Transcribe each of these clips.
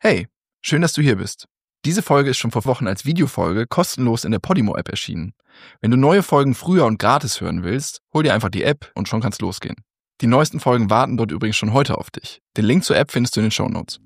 Hey, schön, dass du hier bist. Diese Folge ist schon vor Wochen als Videofolge kostenlos in der Podimo-App erschienen. Wenn du neue Folgen früher und gratis hören willst, hol dir einfach die App und schon kann's losgehen. Die neuesten Folgen warten dort übrigens schon heute auf dich. Den Link zur App findest du in den Shownotes.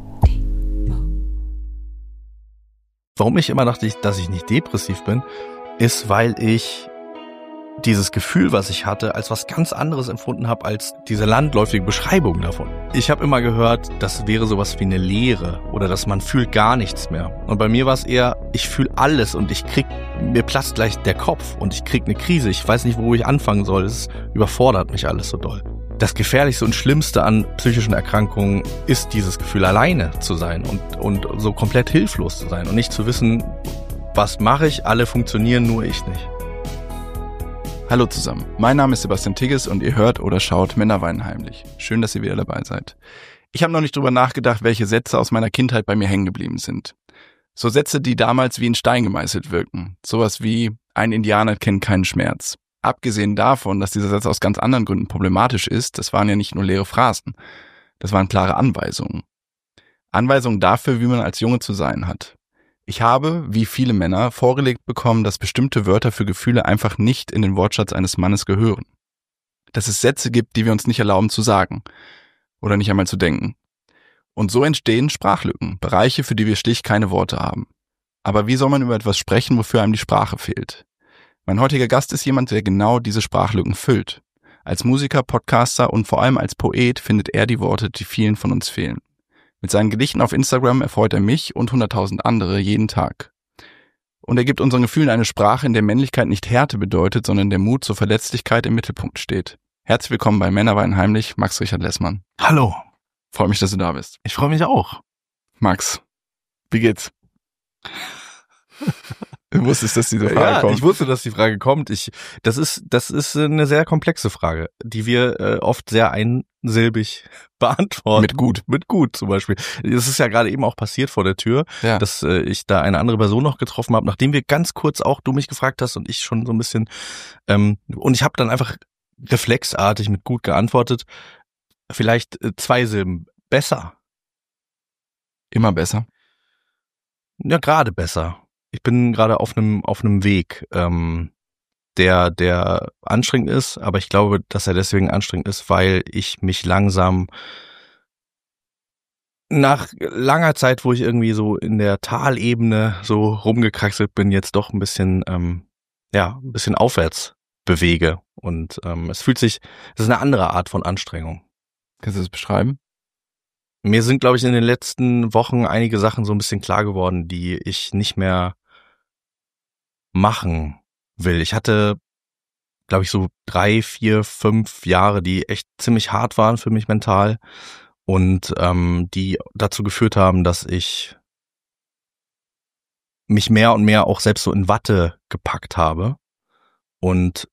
Warum ich immer dachte, dass ich nicht depressiv bin, ist, weil ich dieses Gefühl, was ich hatte, als was ganz anderes empfunden habe als diese landläufige Beschreibung davon. Ich habe immer gehört, das wäre sowas wie eine Leere oder dass man fühlt gar nichts mehr. Und bei mir war es eher, ich fühle alles und mir platzt gleich der Kopf und ich krieg eine Krise. Ich weiß nicht, wo ich anfangen soll. Es überfordert mich alles so doll. Das Gefährlichste und Schlimmste an psychischen Erkrankungen ist dieses Gefühl, alleine zu sein und so komplett hilflos zu sein und nicht zu wissen, was mache ich, alle funktionieren, nur ich nicht. Hallo zusammen, mein Name ist Sebastian Tigges und ihr hört oder schaut Männer weinen heimlich. Schön, dass ihr wieder dabei seid. Ich habe noch nicht drüber nachgedacht, welche Sätze aus meiner Kindheit bei mir hängen geblieben sind. So Sätze, die damals wie in Stein gemeißelt wirken. Sowas wie, ein Indianer kennt keinen Schmerz. Abgesehen davon, dass dieser Satz aus ganz anderen Gründen problematisch ist, das waren ja nicht nur leere Phrasen. Das waren klare Anweisungen. Anweisungen dafür, wie man als Junge zu sein hat. Ich habe, wie viele Männer, vorgelegt bekommen, dass bestimmte Wörter für Gefühle einfach nicht in den Wortschatz eines Mannes gehören. Dass es Sätze gibt, die wir uns nicht erlauben zu sagen oder nicht einmal zu denken. Und so entstehen Sprachlücken, Bereiche, für die wir schlicht keine Worte haben. Aber wie soll man über etwas sprechen, wofür einem die Sprache fehlt? Mein heutiger Gast ist jemand, der genau diese Sprachlücken füllt. Als Musiker, Podcaster und vor allem als Poet findet er die Worte, die vielen von uns fehlen. Mit seinen Gedichten auf Instagram erfreut er mich und 100.000 andere jeden Tag. Und er gibt unseren Gefühlen eine Sprache, in der Männlichkeit nicht Härte bedeutet, sondern der Mut zur Verletzlichkeit im Mittelpunkt steht. Herzlich willkommen bei Männer weinen heimlich, Max Richard Lessmann. Hallo. Freut mich, dass du da bist. Ich freue mich auch. Max, wie geht's? Du wusstest, dass diese Frage kommt. Ich wusste, dass die Frage kommt. Das ist eine sehr komplexe Frage, die wir oft sehr einsilbig beantworten. Mit gut zum Beispiel. Das ist ja gerade eben auch passiert vor der Tür, dass ich da eine andere Person noch getroffen habe, nachdem wir ganz kurz auch du mich gefragt hast und ich schon so ein bisschen und ich habe dann einfach reflexartig mit gut geantwortet. Vielleicht 2 Silben. Besser. Immer besser? Ja, gerade besser. Ich bin gerade auf einem Weg, der anstrengend ist, aber ich glaube, dass er deswegen anstrengend ist, weil ich mich langsam nach langer Zeit, wo ich irgendwie so in der Talebene so rumgekraxelt bin, jetzt doch ein bisschen aufwärts bewege und es ist eine andere Art von Anstrengung. Kannst du das beschreiben? Mir sind, glaube ich, in den letzten Wochen einige Sachen so ein bisschen klar geworden, die ich nicht mehr machen will. Ich hatte, glaube ich, so 3, 4, 5 Jahre, die echt ziemlich hart waren für mich mental und die dazu geführt haben, dass ich mich mehr und mehr auch selbst so in Watte gepackt habe und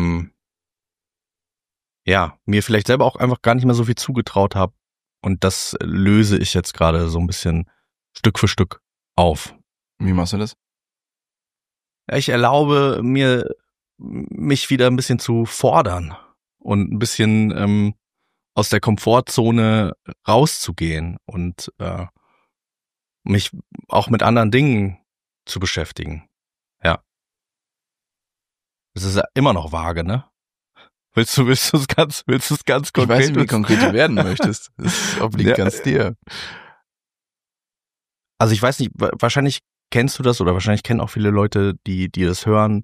mir vielleicht selber auch einfach gar nicht mehr so viel zugetraut habe. Und das löse ich jetzt gerade so ein bisschen Stück für Stück auf. Wie machst du das? Ich erlaube mir, mich wieder ein bisschen zu fordern und ein bisschen aus der Komfortzone rauszugehen und mich auch mit anderen Dingen zu beschäftigen. Ja. Es ist ja immer noch vage, ne? Willst du es ganz konkret? Ich weiß nicht, wie konkret du werden möchtest. Das obliegt ganz dir. Also ich weiß nicht, wahrscheinlich kennst du das oder wahrscheinlich kennen auch viele Leute, die das hören,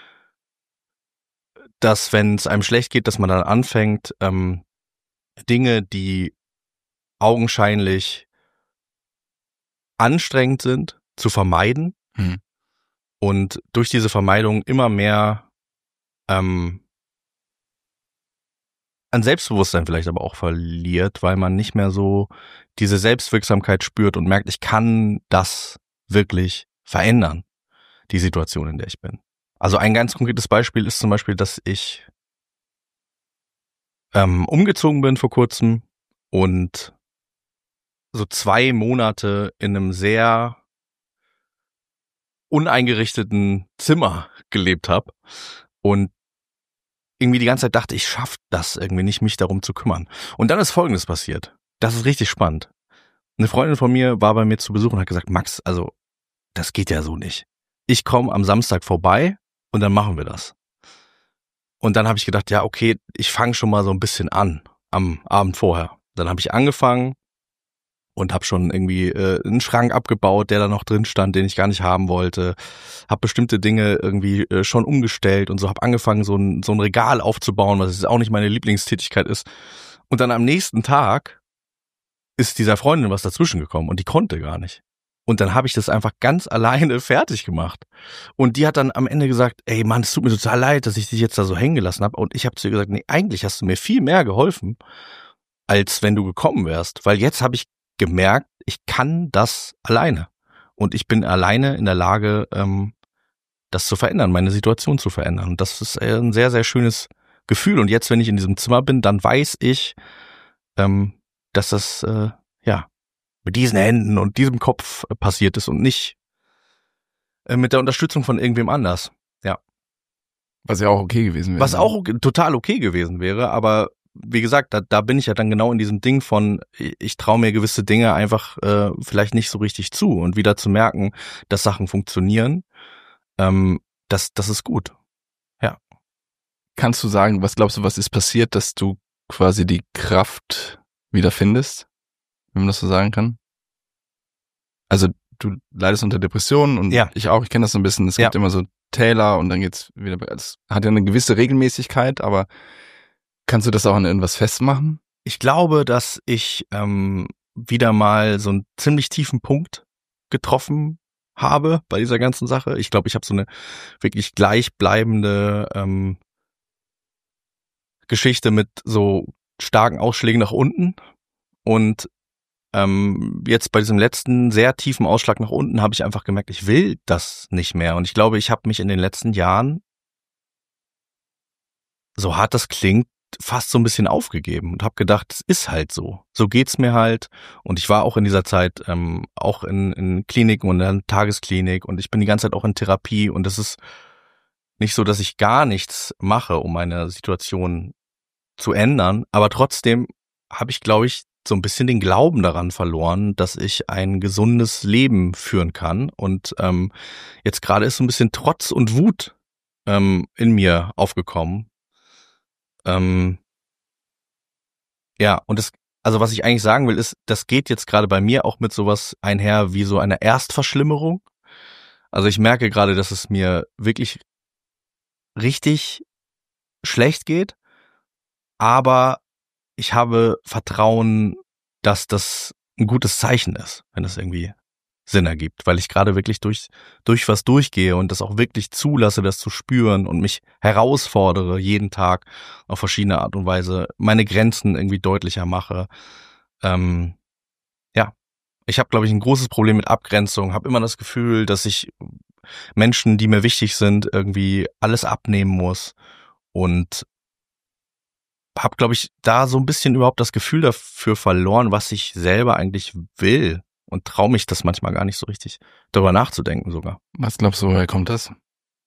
dass wenn es einem schlecht geht, dass man dann anfängt, Dinge, die augenscheinlich anstrengend sind, zu vermeiden und durch diese Vermeidung immer mehr an Selbstbewusstsein vielleicht aber auch verliert, weil man nicht mehr so diese Selbstwirksamkeit spürt und merkt, ich kann das wirklich verändern, die Situation, in der ich bin. Also ein ganz konkretes Beispiel ist zum Beispiel, dass ich umgezogen bin vor kurzem und so 2 Monate in einem sehr uneingerichteten Zimmer gelebt habe und irgendwie die ganze Zeit dachte, ich schaffe das irgendwie nicht, mich darum zu kümmern. Und dann ist Folgendes passiert. Das ist richtig spannend. Eine Freundin von mir war bei mir zu Besuch und hat gesagt, Max, also das geht ja so nicht. Ich komme am Samstag vorbei und dann machen wir das. Und dann habe ich gedacht, ja, okay, ich fange schon mal so ein bisschen an am Abend vorher. Dann habe ich angefangen und habe schon irgendwie einen Schrank abgebaut, der da noch drin stand, den ich gar nicht haben wollte. Habe bestimmte Dinge irgendwie schon umgestellt und so, habe angefangen, so ein Regal aufzubauen, was jetzt auch nicht meine Lieblingstätigkeit ist. Und dann am nächsten Tag ist dieser Freundin was dazwischen gekommen und die konnte gar nicht. Und dann habe ich das einfach ganz alleine fertig gemacht. Und die hat dann am Ende gesagt, ey Mann, es tut mir total leid, dass ich dich jetzt da so hängen gelassen habe. Und ich habe zu ihr gesagt, nee, eigentlich hast du mir viel mehr geholfen, als wenn du gekommen wärst. Weil jetzt habe ich gemerkt, ich kann das alleine. Und ich bin alleine in der Lage, das zu verändern, meine Situation zu verändern. Und das ist ein sehr, sehr schönes Gefühl. Und jetzt, wenn ich in diesem Zimmer bin, dann weiß ich, dass das, mit diesen Händen und diesem Kopf passiert ist und nicht mit der Unterstützung von irgendwem anders. Ja. Was ja auch okay gewesen wäre. Was auch total okay gewesen wäre, aber wie gesagt, da bin ich ja dann genau in diesem Ding von, ich traue mir gewisse Dinge einfach vielleicht nicht so richtig zu und wieder zu merken, dass Sachen funktionieren, das ist gut. Ja. Kannst du sagen, was glaubst du, was ist passiert, dass du quasi die Kraft wieder findest? Wenn man das so sagen kann. Also du leidest unter Depressionen und ja. Ich auch, ich kenne das so ein bisschen, es gibt immer so Täler und dann geht's wieder, es hat ja eine gewisse Regelmäßigkeit, aber kannst du das auch an irgendwas festmachen? Ich glaube, dass ich wieder mal so einen ziemlich tiefen Punkt getroffen habe bei dieser ganzen Sache. Ich glaube, ich habe so eine wirklich gleichbleibende Geschichte mit so starken Ausschlägen nach unten. Und jetzt bei diesem letzten sehr tiefen Ausschlag nach unten habe ich einfach gemerkt, ich will das nicht mehr. Und ich glaube, ich habe mich in den letzten Jahren, so hart das klingt, fast so ein bisschen aufgegeben und habe gedacht, es ist halt so. So geht's mir halt. Und ich war auch in dieser Zeit auch in Kliniken und in der Tagesklinik und ich bin die ganze Zeit auch in Therapie. Und es ist nicht so, dass ich gar nichts mache, um meine Situation zu ändern. Aber trotzdem habe ich, glaube ich, so ein bisschen den Glauben daran verloren, dass ich ein gesundes Leben führen kann. Und jetzt gerade ist so ein bisschen Trotz und Wut in mir aufgekommen. Ja, und also was ich eigentlich sagen will, ist, das geht jetzt gerade bei mir auch mit sowas einher wie so einer Erstverschlimmerung. Also ich merke gerade, dass es mir wirklich richtig schlecht geht, aber ich habe Vertrauen, dass das ein gutes Zeichen ist, wenn das irgendwie Sinn ergibt, weil ich gerade wirklich durch was durchgehe und das auch wirklich zulasse, das zu spüren und mich herausfordere jeden Tag auf verschiedene Art und Weise, meine Grenzen irgendwie deutlicher mache. Ich habe, glaube ich, ein großes Problem mit Abgrenzung, habe immer das Gefühl, dass ich Menschen, die mir wichtig sind, irgendwie alles abnehmen muss und habe, glaube ich, da so ein bisschen überhaupt das Gefühl dafür verloren, was ich selber eigentlich will und traue mich das manchmal gar nicht so richtig darüber nachzudenken sogar. Was glaubst du, woher kommt das?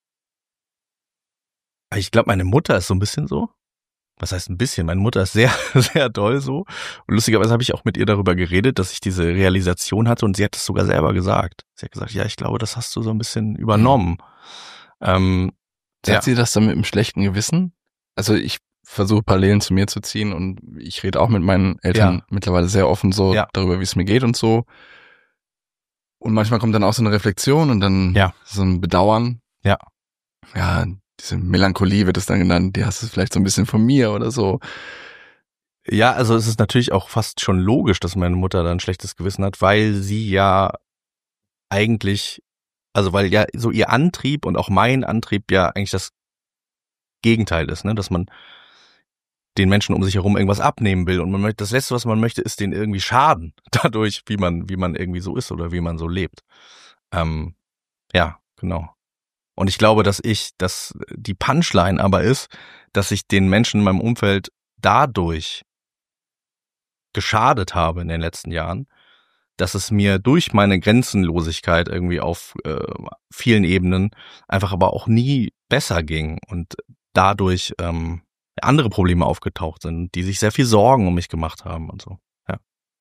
Ich glaube, meine Mutter ist so ein bisschen so. Was heißt ein bisschen? Meine Mutter ist sehr, sehr doll so. Und lustigerweise habe ich auch mit ihr darüber geredet, dass ich diese Realisation hatte und sie hat es sogar selber gesagt. Sie hat gesagt, ja, ich glaube, das hast du so ein bisschen übernommen. Sagt sie das dann mit einem schlechten Gewissen? Also ich versuche Parallelen zu mir zu ziehen und ich rede auch mit meinen Eltern mittlerweile sehr offen so darüber, wie es mir geht und so. Und manchmal kommt dann auch so eine Reflexion und dann so ein Bedauern. Ja, diese Melancholie wird es dann genannt, die hast du vielleicht so ein bisschen von mir oder so. Ja, also es ist natürlich auch fast schon logisch, dass meine Mutter da ein schlechtes Gewissen hat, weil sie ja eigentlich, also weil ja so ihr Antrieb und auch mein Antrieb ja eigentlich das Gegenteil ist, ne, dass man den Menschen um sich herum irgendwas abnehmen will und man möchte, das Letzte, was man möchte, ist denen irgendwie schaden, dadurch, wie man irgendwie so ist oder wie man so lebt. Ja, genau. Und ich glaube, dass die Punchline aber ist, dass ich den Menschen in meinem Umfeld dadurch geschadet habe in den letzten Jahren, dass es mir durch meine Grenzenlosigkeit irgendwie auf vielen Ebenen einfach aber auch nie besser ging und dadurch andere Probleme aufgetaucht sind, die sich sehr viel Sorgen um mich gemacht haben und so. Ja.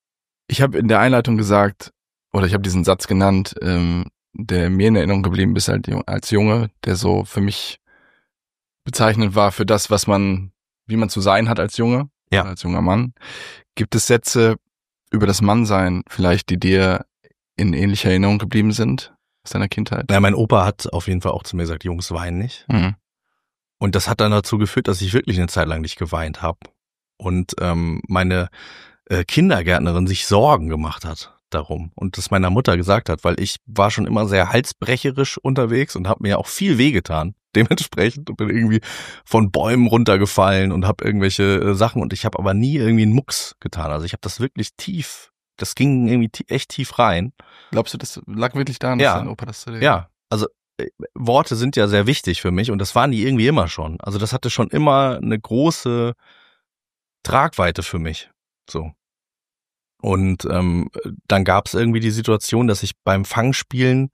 Ich habe in der Einleitung gesagt, oder ich habe diesen Satz genannt, der mir in Erinnerung geblieben ist als Junge, der so für mich bezeichnend war für das, wie man zu sein hat als Junge, Ja. oder als junger Mann. Gibt es Sätze über das Mannsein vielleicht, die dir in ähnlicher Erinnerung geblieben sind aus deiner Kindheit? Ja, mein Opa hat auf jeden Fall auch zu mir gesagt, Jungs, weinen nicht. Mhm. Und das hat dann dazu geführt, dass ich wirklich eine Zeit lang nicht geweint habe. Und meine Kindergärtnerin sich Sorgen gemacht hat darum und das meiner Mutter gesagt hat, weil ich war schon immer sehr halsbrecherisch unterwegs und habe mir auch viel wehgetan dementsprechend und bin irgendwie von Bäumen runtergefallen und habe irgendwelche Sachen und ich habe aber nie irgendwie einen Mucks getan. Also ich habe das wirklich das ging irgendwie echt tief rein. Glaubst du, das lag wirklich daran, Ja. dass dein Opa das zu dir... Ja, also Worte sind ja sehr wichtig für mich und das waren die irgendwie immer schon. Also das hatte schon immer eine große Tragweite für mich. So. Und dann gab es irgendwie die Situation, dass ich beim Fangspielen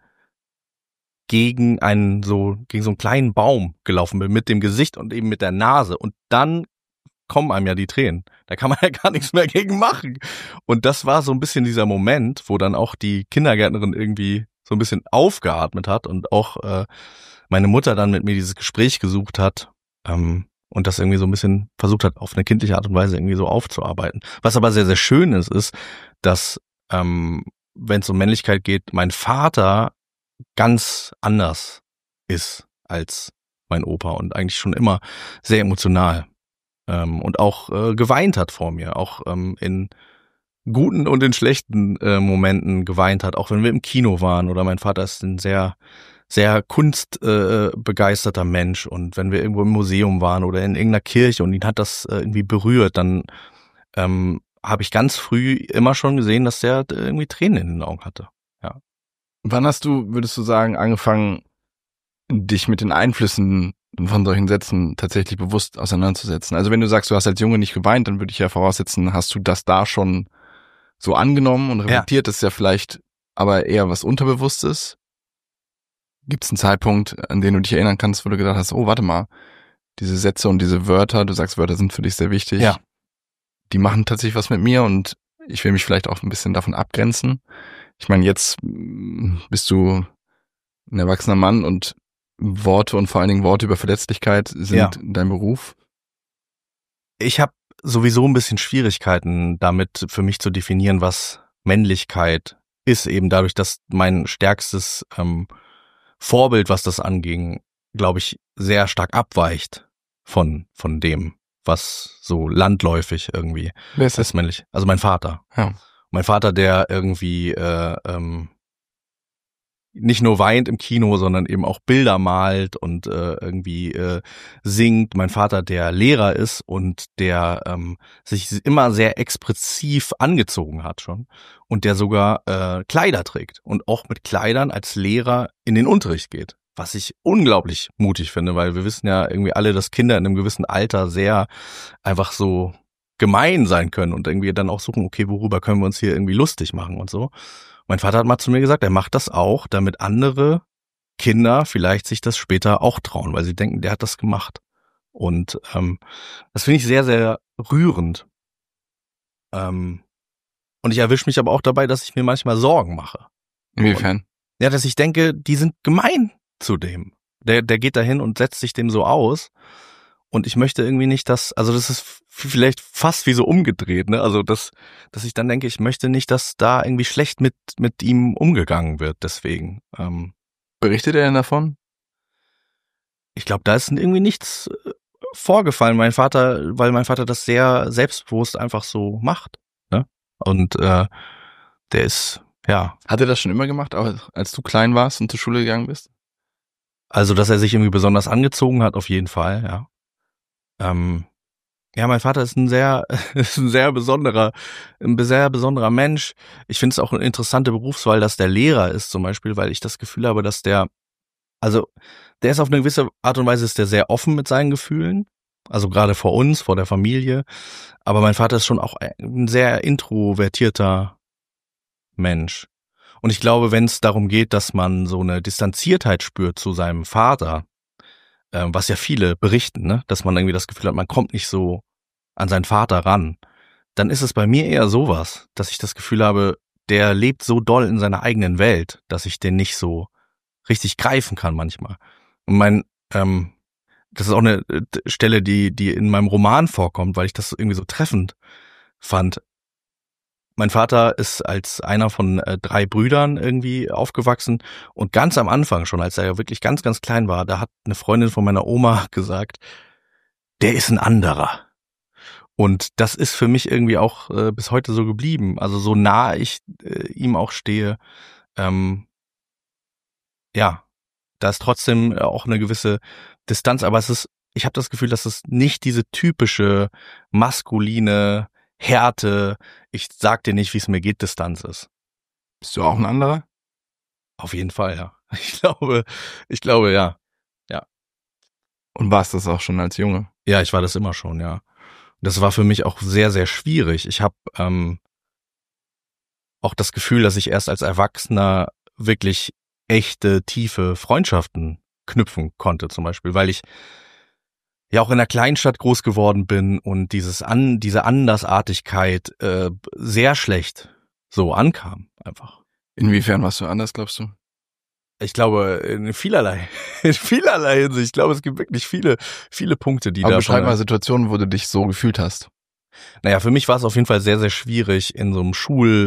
gegen so einen kleinen Baum gelaufen bin, mit dem Gesicht und eben mit der Nase. Und dann kommen einem ja die Tränen. Da kann man ja gar nichts mehr gegen machen. Und das war so ein bisschen dieser Moment, wo dann auch die Kindergärtnerin irgendwie so ein bisschen aufgeatmet hat und auch meine Mutter dann mit mir dieses Gespräch gesucht hat und das irgendwie so ein bisschen versucht hat, auf eine kindliche Art und Weise irgendwie so aufzuarbeiten. Was aber sehr, sehr schön ist, dass, wenn es um Männlichkeit geht, mein Vater ganz anders ist als mein Opa und eigentlich schon immer sehr emotional und auch geweint hat vor mir, auch in guten und in schlechten Momenten geweint hat, auch wenn wir im Kino waren oder mein Vater ist ein sehr sehr kunstbegeisterter Mensch und wenn wir irgendwo im Museum waren oder in irgendeiner Kirche und ihn hat das irgendwie berührt, dann habe ich ganz früh immer schon gesehen, dass der irgendwie Tränen in den Augen hatte. Ja. Wann hast du, würdest du sagen, angefangen, dich mit den Einflüssen von solchen Sätzen tatsächlich bewusst auseinanderzusetzen? Also wenn du sagst, du hast als Junge nicht geweint, dann würde ich ja voraussetzen, hast du das da schon so angenommen und reflektiert, das ist ja vielleicht aber eher was Unterbewusstes. Gibt es einen Zeitpunkt, an den du dich erinnern kannst, wo du gedacht hast, oh, warte mal, diese Sätze und diese Wörter, du sagst, Wörter sind für dich sehr wichtig, Ja. Die machen tatsächlich was mit mir und ich will mich vielleicht auch ein bisschen davon abgrenzen. Ich meine, jetzt bist du ein erwachsener Mann und Worte und vor allen Dingen Worte über Verletzlichkeit sind dein Beruf. Ich habe sowieso ein bisschen Schwierigkeiten damit für mich zu definieren, was Männlichkeit ist, eben dadurch, dass mein stärkstes Vorbild, was das anging, glaube ich, sehr stark abweicht von dem, was so landläufig irgendwie Wer ist das? als männlich. Also mein Vater. Ja. Mein Vater, der irgendwie nicht nur weint im Kino, sondern eben auch Bilder malt und irgendwie singt. Mein Vater, der Lehrer ist und der sich immer sehr expressiv angezogen hat schon und der sogar Kleider trägt und auch mit Kleidern als Lehrer in den Unterricht geht. Was ich unglaublich mutig finde, weil wir wissen ja irgendwie alle, dass Kinder in einem gewissen Alter sehr einfach so gemein sein können und irgendwie dann auch suchen, okay, worüber können wir uns hier irgendwie lustig machen und so. Mein Vater hat mal zu mir gesagt, er macht das auch, damit andere Kinder vielleicht sich das später auch trauen, weil sie denken, der hat das gemacht. Und das finde ich sehr, sehr rührend. Und ich erwische mich aber auch dabei, dass ich mir manchmal Sorgen mache. Inwiefern? Ja, dass ich denke, die sind gemein zu dem. Der geht dahin und setzt sich dem so aus. Und ich möchte irgendwie nicht, das ist vielleicht fast wie so umgedreht, ne? Also dass ich dann denke, ich möchte nicht, dass da irgendwie schlecht mit ihm umgegangen wird, deswegen. Berichtet er denn davon? Ich glaube, da ist irgendwie nichts vorgefallen, weil mein Vater das sehr selbstbewusst einfach so macht, ne? Und der ist, ja. Hat er das schon immer gemacht, auch als du klein warst und zur Schule gegangen bist? Also, dass er sich irgendwie besonders angezogen hat, auf jeden Fall, ja. Ja, mein Vater ist ein sehr besonderer Mensch. Ich finde es auch eine interessante Berufswahl, dass der Lehrer ist zum Beispiel, weil ich das Gefühl habe, dass der ist auf eine gewisse Art und Weise ist der sehr offen mit seinen Gefühlen. Also gerade vor uns, vor der Familie. Aber mein Vater ist schon auch ein sehr introvertierter Mensch. Und ich glaube, wenn es darum geht, dass man so eine Distanziertheit spürt zu seinem Vater, was ja viele berichten, ne, dass man irgendwie das Gefühl hat, man kommt nicht so an seinen Vater ran, dann ist es bei mir eher sowas, dass ich das Gefühl habe, der lebt so doll in seiner eigenen Welt, dass ich den nicht so richtig greifen kann manchmal. Und das ist auch eine Stelle, die in meinem Roman vorkommt, weil ich das irgendwie so treffend fand. Mein Vater ist als einer von 3 Brüdern irgendwie aufgewachsen und ganz am Anfang schon, als er ja wirklich ganz, ganz klein war, da hat eine Freundin von meiner Oma gesagt, der ist ein anderer. Und das ist für mich irgendwie auch bis heute so geblieben. Also so nah ich ihm auch stehe, ja, da ist trotzdem auch eine gewisse Distanz, aber ich habe das Gefühl, dass es nicht diese typische maskuline Härte, ich sag dir nicht, wie es mir geht, Distanz ist. Bist du auch ein anderer? Auf jeden Fall, ja. Ich glaube, ja. Ja. Und warst das auch schon als Junge? Ja, ich war das immer schon, ja. Das war für mich auch sehr, sehr schwierig. Ich habe auch das Gefühl, dass ich erst als Erwachsener wirklich echte, tiefe Freundschaften knüpfen konnte, zum Beispiel, weil ich ja auch in einer Kleinstadt groß geworden bin und diese Andersartigkeit sehr schlecht so ankam, einfach. Inwiefern warst du anders, glaubst du? Ich glaube, in vielerlei Hinsicht. Ich glaube, es gibt wirklich viele Punkte, die Aber da. Beschreib mal Situationen, wo du dich so gefühlt hast. Naja, für mich war es auf jeden Fall sehr, sehr schwierig, in so einem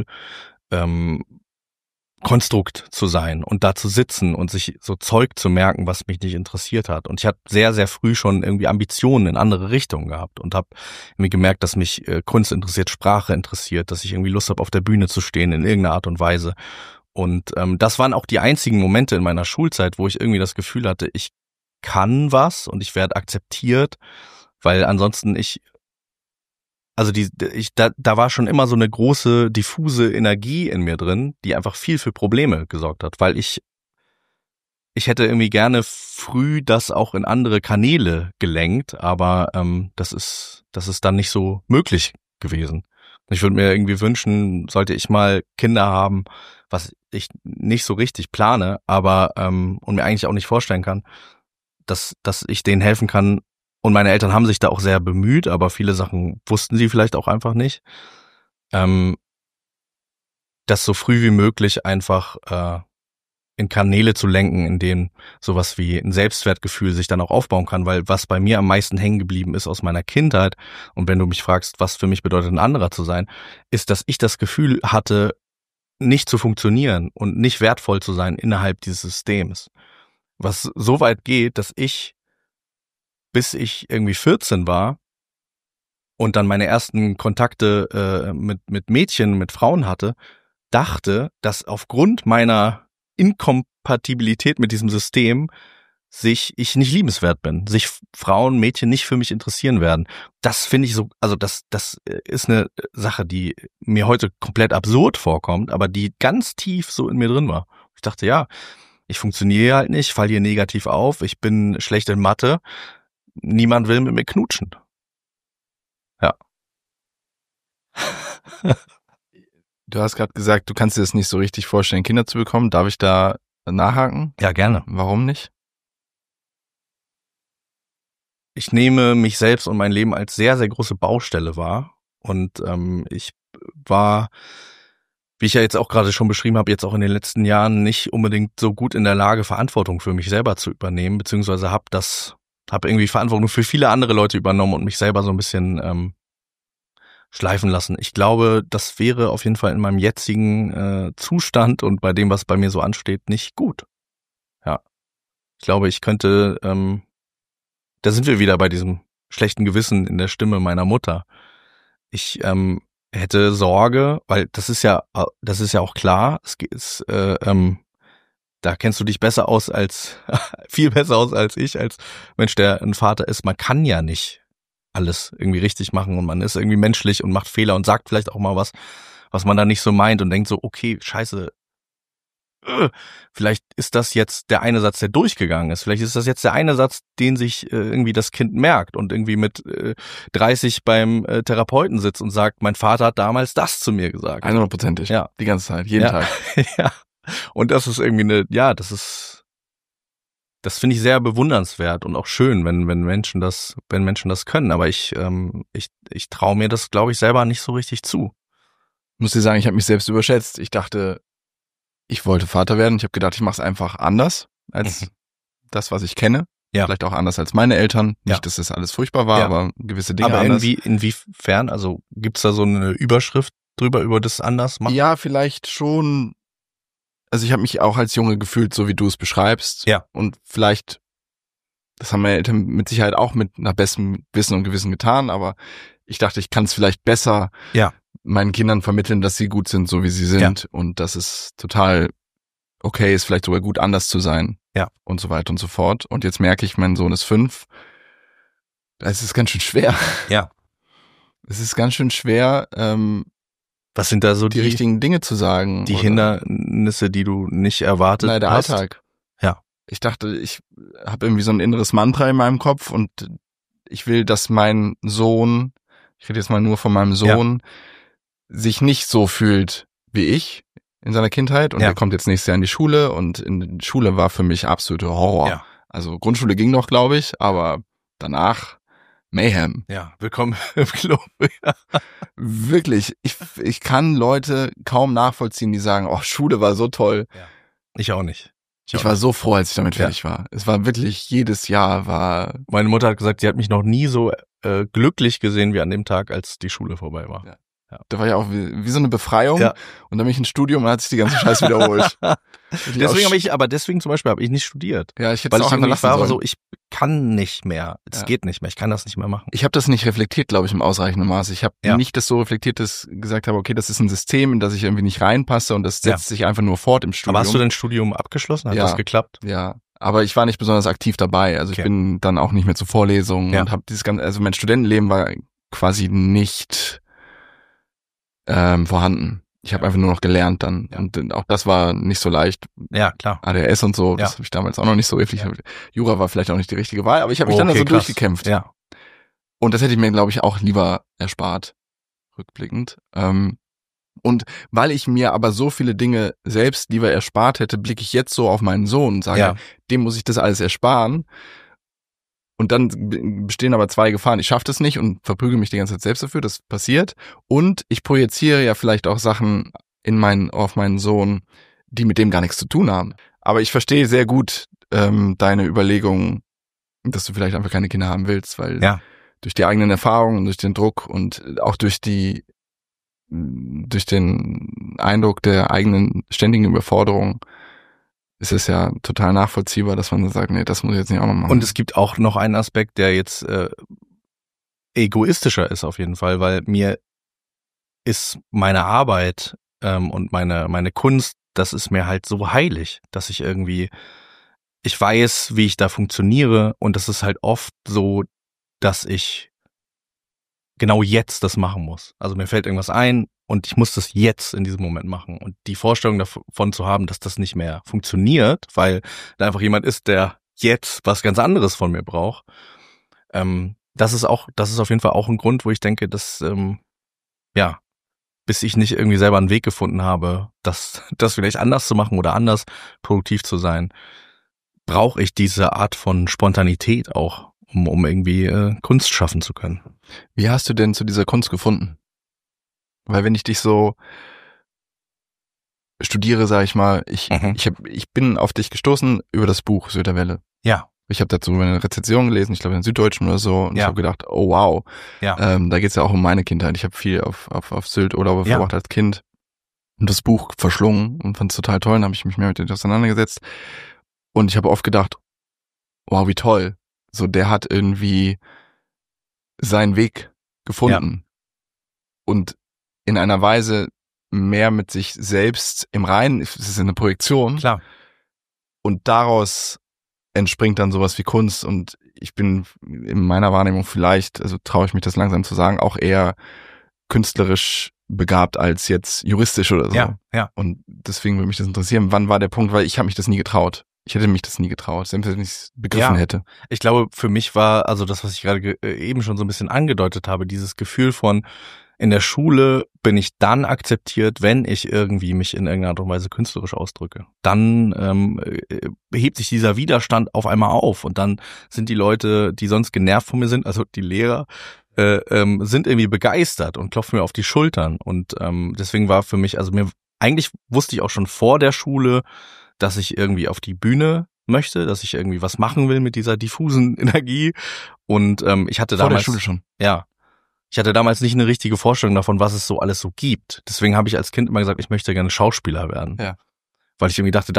Konstrukt zu sein und da zu sitzen und sich so Zeug zu merken, was mich nicht interessiert hat. Und ich hatte sehr, sehr früh schon irgendwie Ambitionen in andere Richtungen gehabt und habe irgendwie gemerkt, dass mich Kunst interessiert, Sprache interessiert, dass ich irgendwie Lust habe, auf der Bühne zu stehen in irgendeiner Art und Weise. Und das waren auch die einzigen Momente in meiner Schulzeit, wo ich irgendwie das Gefühl hatte, ich kann was und ich werde akzeptiert, weil ansonsten da war schon immer so eine große, diffuse Energie in mir drin, die einfach viel für Probleme gesorgt hat, weil ich hätte irgendwie gerne früh das auch in andere Kanäle gelenkt, aber das ist dann nicht so möglich gewesen. Ich würde mir irgendwie wünschen, sollte ich mal Kinder haben, was ich nicht so richtig plane, aber und mir eigentlich auch nicht vorstellen kann, dass ich denen helfen kann. Und meine Eltern haben sich da auch sehr bemüht, aber viele Sachen wussten sie vielleicht auch einfach nicht. Das so früh wie möglich einfach in Kanäle zu lenken, in denen sowas wie ein Selbstwertgefühl sich dann auch aufbauen kann, weil was bei mir am meisten hängen geblieben ist aus meiner Kindheit, und wenn du mich fragst, was für mich bedeutet, ein anderer zu sein, ist, dass ich das Gefühl hatte, nicht zu funktionieren und nicht wertvoll zu sein innerhalb dieses Systems. Was so weit geht, dass bis ich irgendwie 14 war und dann meine ersten Kontakte mit Mädchen, mit Frauen hatte, dachte, dass aufgrund meiner Inkompatibilität mit diesem System ich nicht liebenswert bin, sich Frauen, Mädchen nicht für mich interessieren werden. Das finde ich so, also das ist eine Sache, die mir heute komplett absurd vorkommt, aber die ganz tief so in mir drin war. Ich dachte, ja, ich funktioniere halt nicht, falle hier negativ auf, ich bin schlecht in Mathe, niemand will mit mir knutschen. Ja. Du hast gerade gesagt, du kannst dir das nicht so richtig vorstellen, Kinder zu bekommen. Darf ich da nachhaken? Ja, gerne. Warum nicht? Ich nehme mich selbst und mein Leben als sehr, sehr große Baustelle wahr. Und ich war, wie ich ja jetzt auch gerade schon beschrieben habe, jetzt auch in den letzten Jahren nicht unbedingt so gut in der Lage, Verantwortung für mich selber zu übernehmen, beziehungsweise habe irgendwie Verantwortung für viele andere Leute übernommen und mich selber so ein bisschen schleifen lassen. Ich glaube, das wäre auf jeden Fall in meinem jetzigen Zustand und bei dem, was bei mir so ansteht, nicht gut. Ja. Ich glaube, ich könnte, da sind wir wieder bei diesem schlechten Gewissen in der Stimme meiner Mutter. Ich hätte Sorge, weil das ist ja auch klar, da kennst du dich besser aus viel besser aus als ich, als Mensch, der ein Vater ist. Man kann ja nicht alles irgendwie richtig machen und man ist irgendwie menschlich und macht Fehler und sagt vielleicht auch mal was man da nicht so meint und denkt so, okay, scheiße, vielleicht ist das jetzt der eine Satz, der durchgegangen ist. Vielleicht ist das jetzt der eine Satz, den sich irgendwie das Kind merkt und irgendwie mit 30 beim Therapeuten sitzt und sagt, mein Vater hat damals das zu mir gesagt. 100%. Ja. Die ganze Zeit, jeden Tag. Ja. Und das ist irgendwie das Das finde ich sehr bewundernswert und auch schön, wenn Menschen das können. Aber ich traue mir das, glaube ich, selber nicht so richtig zu. Ich muss dir sagen, ich habe mich selbst überschätzt. Ich dachte, ich wollte Vater werden. Ich habe gedacht, ich mache es einfach anders als das, was ich kenne. Ja. Vielleicht auch anders als meine Eltern. Ja. Nicht, dass das alles furchtbar war, aber gewisse Dinge aber anders. inwiefern? Also gibt's da so eine Überschrift drüber, über das anders machen? Ja, vielleicht schon. Also ich habe mich auch als Junge gefühlt, so wie du es beschreibst. Ja. Und vielleicht, das haben meine Eltern mit Sicherheit auch mit nach bestem Wissen und Gewissen getan, aber ich dachte, ich kann es vielleicht besser meinen Kindern vermitteln, dass sie gut sind, so wie sie sind und dass es total okay ist, vielleicht sogar gut anders zu sein. Ja. Und so weiter und so fort. Und jetzt merke ich, mein Sohn ist 5. Es ist ganz schön schwer. Ja. Es ist ganz schön schwer, was sind da so die richtigen Dinge zu sagen. Die Hindernisse, die du nicht erwartet hast? Der Alltag. Ja. Ich dachte, ich habe irgendwie so ein inneres Mantra in meinem Kopf und ich will, dass mein Sohn, ich rede jetzt mal nur von meinem Sohn, sich nicht so fühlt wie ich in seiner Kindheit. Und er kommt jetzt nächstes Jahr in die Schule und in der Schule war für mich absoluter Horror. Ja. Also Grundschule ging noch, glaube ich, aber danach Mayhem. Ja, willkommen im Club. Wirklich, ich kann Leute kaum nachvollziehen, die sagen, oh, Schule war so toll. Ja. Ich auch nicht. Ich war so froh, als ich damit fertig war. Es war wirklich, jedes Jahr war... Meine Mutter hat gesagt, sie hat mich noch nie so glücklich gesehen wie an dem Tag, als die Schule vorbei war. Ja. Da war ja auch wie so eine Befreiung und dann bin ich ins Studium und hat sich die ganze Scheiß wiederholt. deswegen zum Beispiel habe ich nicht studiert. Ja, ich hätte es auch einfach lassen sollen. So, ich kann nicht mehr. Es geht nicht mehr. Ich kann das nicht mehr machen. Ich habe das nicht reflektiert, glaube ich, im ausreichenden Maße. Ich habe nicht das so reflektiert, dass ich gesagt habe, okay, das ist ein System, in das ich irgendwie nicht reinpasse und das setzt sich einfach nur fort im Studium. Aber hast du dein Studium abgeschlossen? Hat das geklappt? Ja. Aber ich war nicht besonders aktiv dabei. Also ich bin dann auch nicht mehr zu Vorlesungen und habe dieses ganze, also mein Studentenleben war quasi nicht vorhanden. Ich habe einfach nur noch gelernt dann. Ja. Und auch das war nicht so leicht. Ja, klar. ADHS und so, das habe ich damals auch noch nicht so wirklich. Ja. Jura war vielleicht auch nicht die richtige Wahl, aber ich habe mich dann so durchgekämpft. Ja. Und das hätte ich mir, glaube ich, auch lieber erspart, rückblickend. Und weil ich mir aber so viele Dinge selbst lieber erspart hätte, blicke ich jetzt so auf meinen Sohn und sage, dem muss ich das alles ersparen. Und dann bestehen aber 2 Gefahren. Ich schaffe das nicht und verprügel mich die ganze Zeit selbst dafür, das passiert. Und ich projiziere ja vielleicht auch Sachen auf meinen Sohn, die mit dem gar nichts zu tun haben. Aber ich verstehe sehr gut deine Überlegungen, dass du vielleicht einfach keine Kinder haben willst, weil durch die eigenen Erfahrungen, durch den Druck und auch durch den Eindruck der eigenen ständigen Überforderung ist es ja total nachvollziehbar, dass man sagt, nee, das muss ich jetzt nicht auch noch machen. Und es gibt auch noch einen Aspekt, der jetzt egoistischer ist auf jeden Fall, weil mir ist meine Arbeit und meine Kunst, das ist mir halt so heilig, dass ich weiß, wie ich da funktioniere und das ist halt oft so, dass ich genau jetzt das machen muss. Also mir fällt irgendwas ein und ich muss das jetzt in diesem Moment machen. Und die Vorstellung davon zu haben, dass das nicht mehr funktioniert, weil da einfach jemand ist, der jetzt was ganz anderes von mir braucht, das ist auf jeden Fall auch ein Grund, wo ich denke, dass bis ich nicht irgendwie selber einen Weg gefunden habe, das vielleicht anders zu machen oder anders produktiv zu sein, brauche ich diese Art von Spontanität auch, um irgendwie Kunst schaffen zu können. Wie hast du denn zu dieser Kunst gefunden? Weil wenn ich dich so studiere, sage ich mal, ich bin auf dich gestoßen über das Buch Söderwelle. Ja. Ich habe dazu eine Rezension gelesen, ich glaube in der Süddeutschen oder so, und ich habe gedacht, oh wow, da geht's ja auch um meine Kindheit. Ich habe viel auf Sylt Urlaube verbracht als Kind und das Buch verschlungen und fand es total toll. Dann habe ich mich mehr mit dem auseinandergesetzt und ich habe oft gedacht, wow, wie toll. So, der hat irgendwie seinen Weg gefunden und in einer Weise mehr mit sich selbst im Reinen, es ist eine Projektion. Klar. Und daraus entspringt dann sowas wie Kunst und ich bin in meiner Wahrnehmung vielleicht, also traue ich mich das langsam zu sagen, auch eher künstlerisch begabt als jetzt juristisch oder so. Ja. Und deswegen würde mich das interessieren, wann war der Punkt, weil ich habe mich das nie getraut. Ich hätte mich das nie getraut, selbst wenn ich es begriffen hätte. Ich glaube, für mich war also das, was ich gerade eben schon so ein bisschen angedeutet habe, dieses Gefühl von, In der Schule bin ich dann akzeptiert, wenn ich irgendwie mich in irgendeiner Art und Weise künstlerisch ausdrücke. Dann hebt sich dieser Widerstand auf einmal auf und dann sind die Leute, die sonst genervt von mir sind, also die Lehrer, sind irgendwie begeistert und klopfen mir auf die Schultern. Und deswegen war für mich, also eigentlich wusste ich auch schon vor der Schule, dass ich irgendwie auf die Bühne möchte, dass ich irgendwie was machen will mit dieser diffusen Energie. Und ich hatte vor damals der Schule schon. Ja. Ich hatte damals nicht eine richtige Vorstellung davon, was es so alles so gibt. Deswegen habe ich als Kind immer gesagt, ich möchte gerne Schauspieler werden. Ja. Weil ich irgendwie dachte,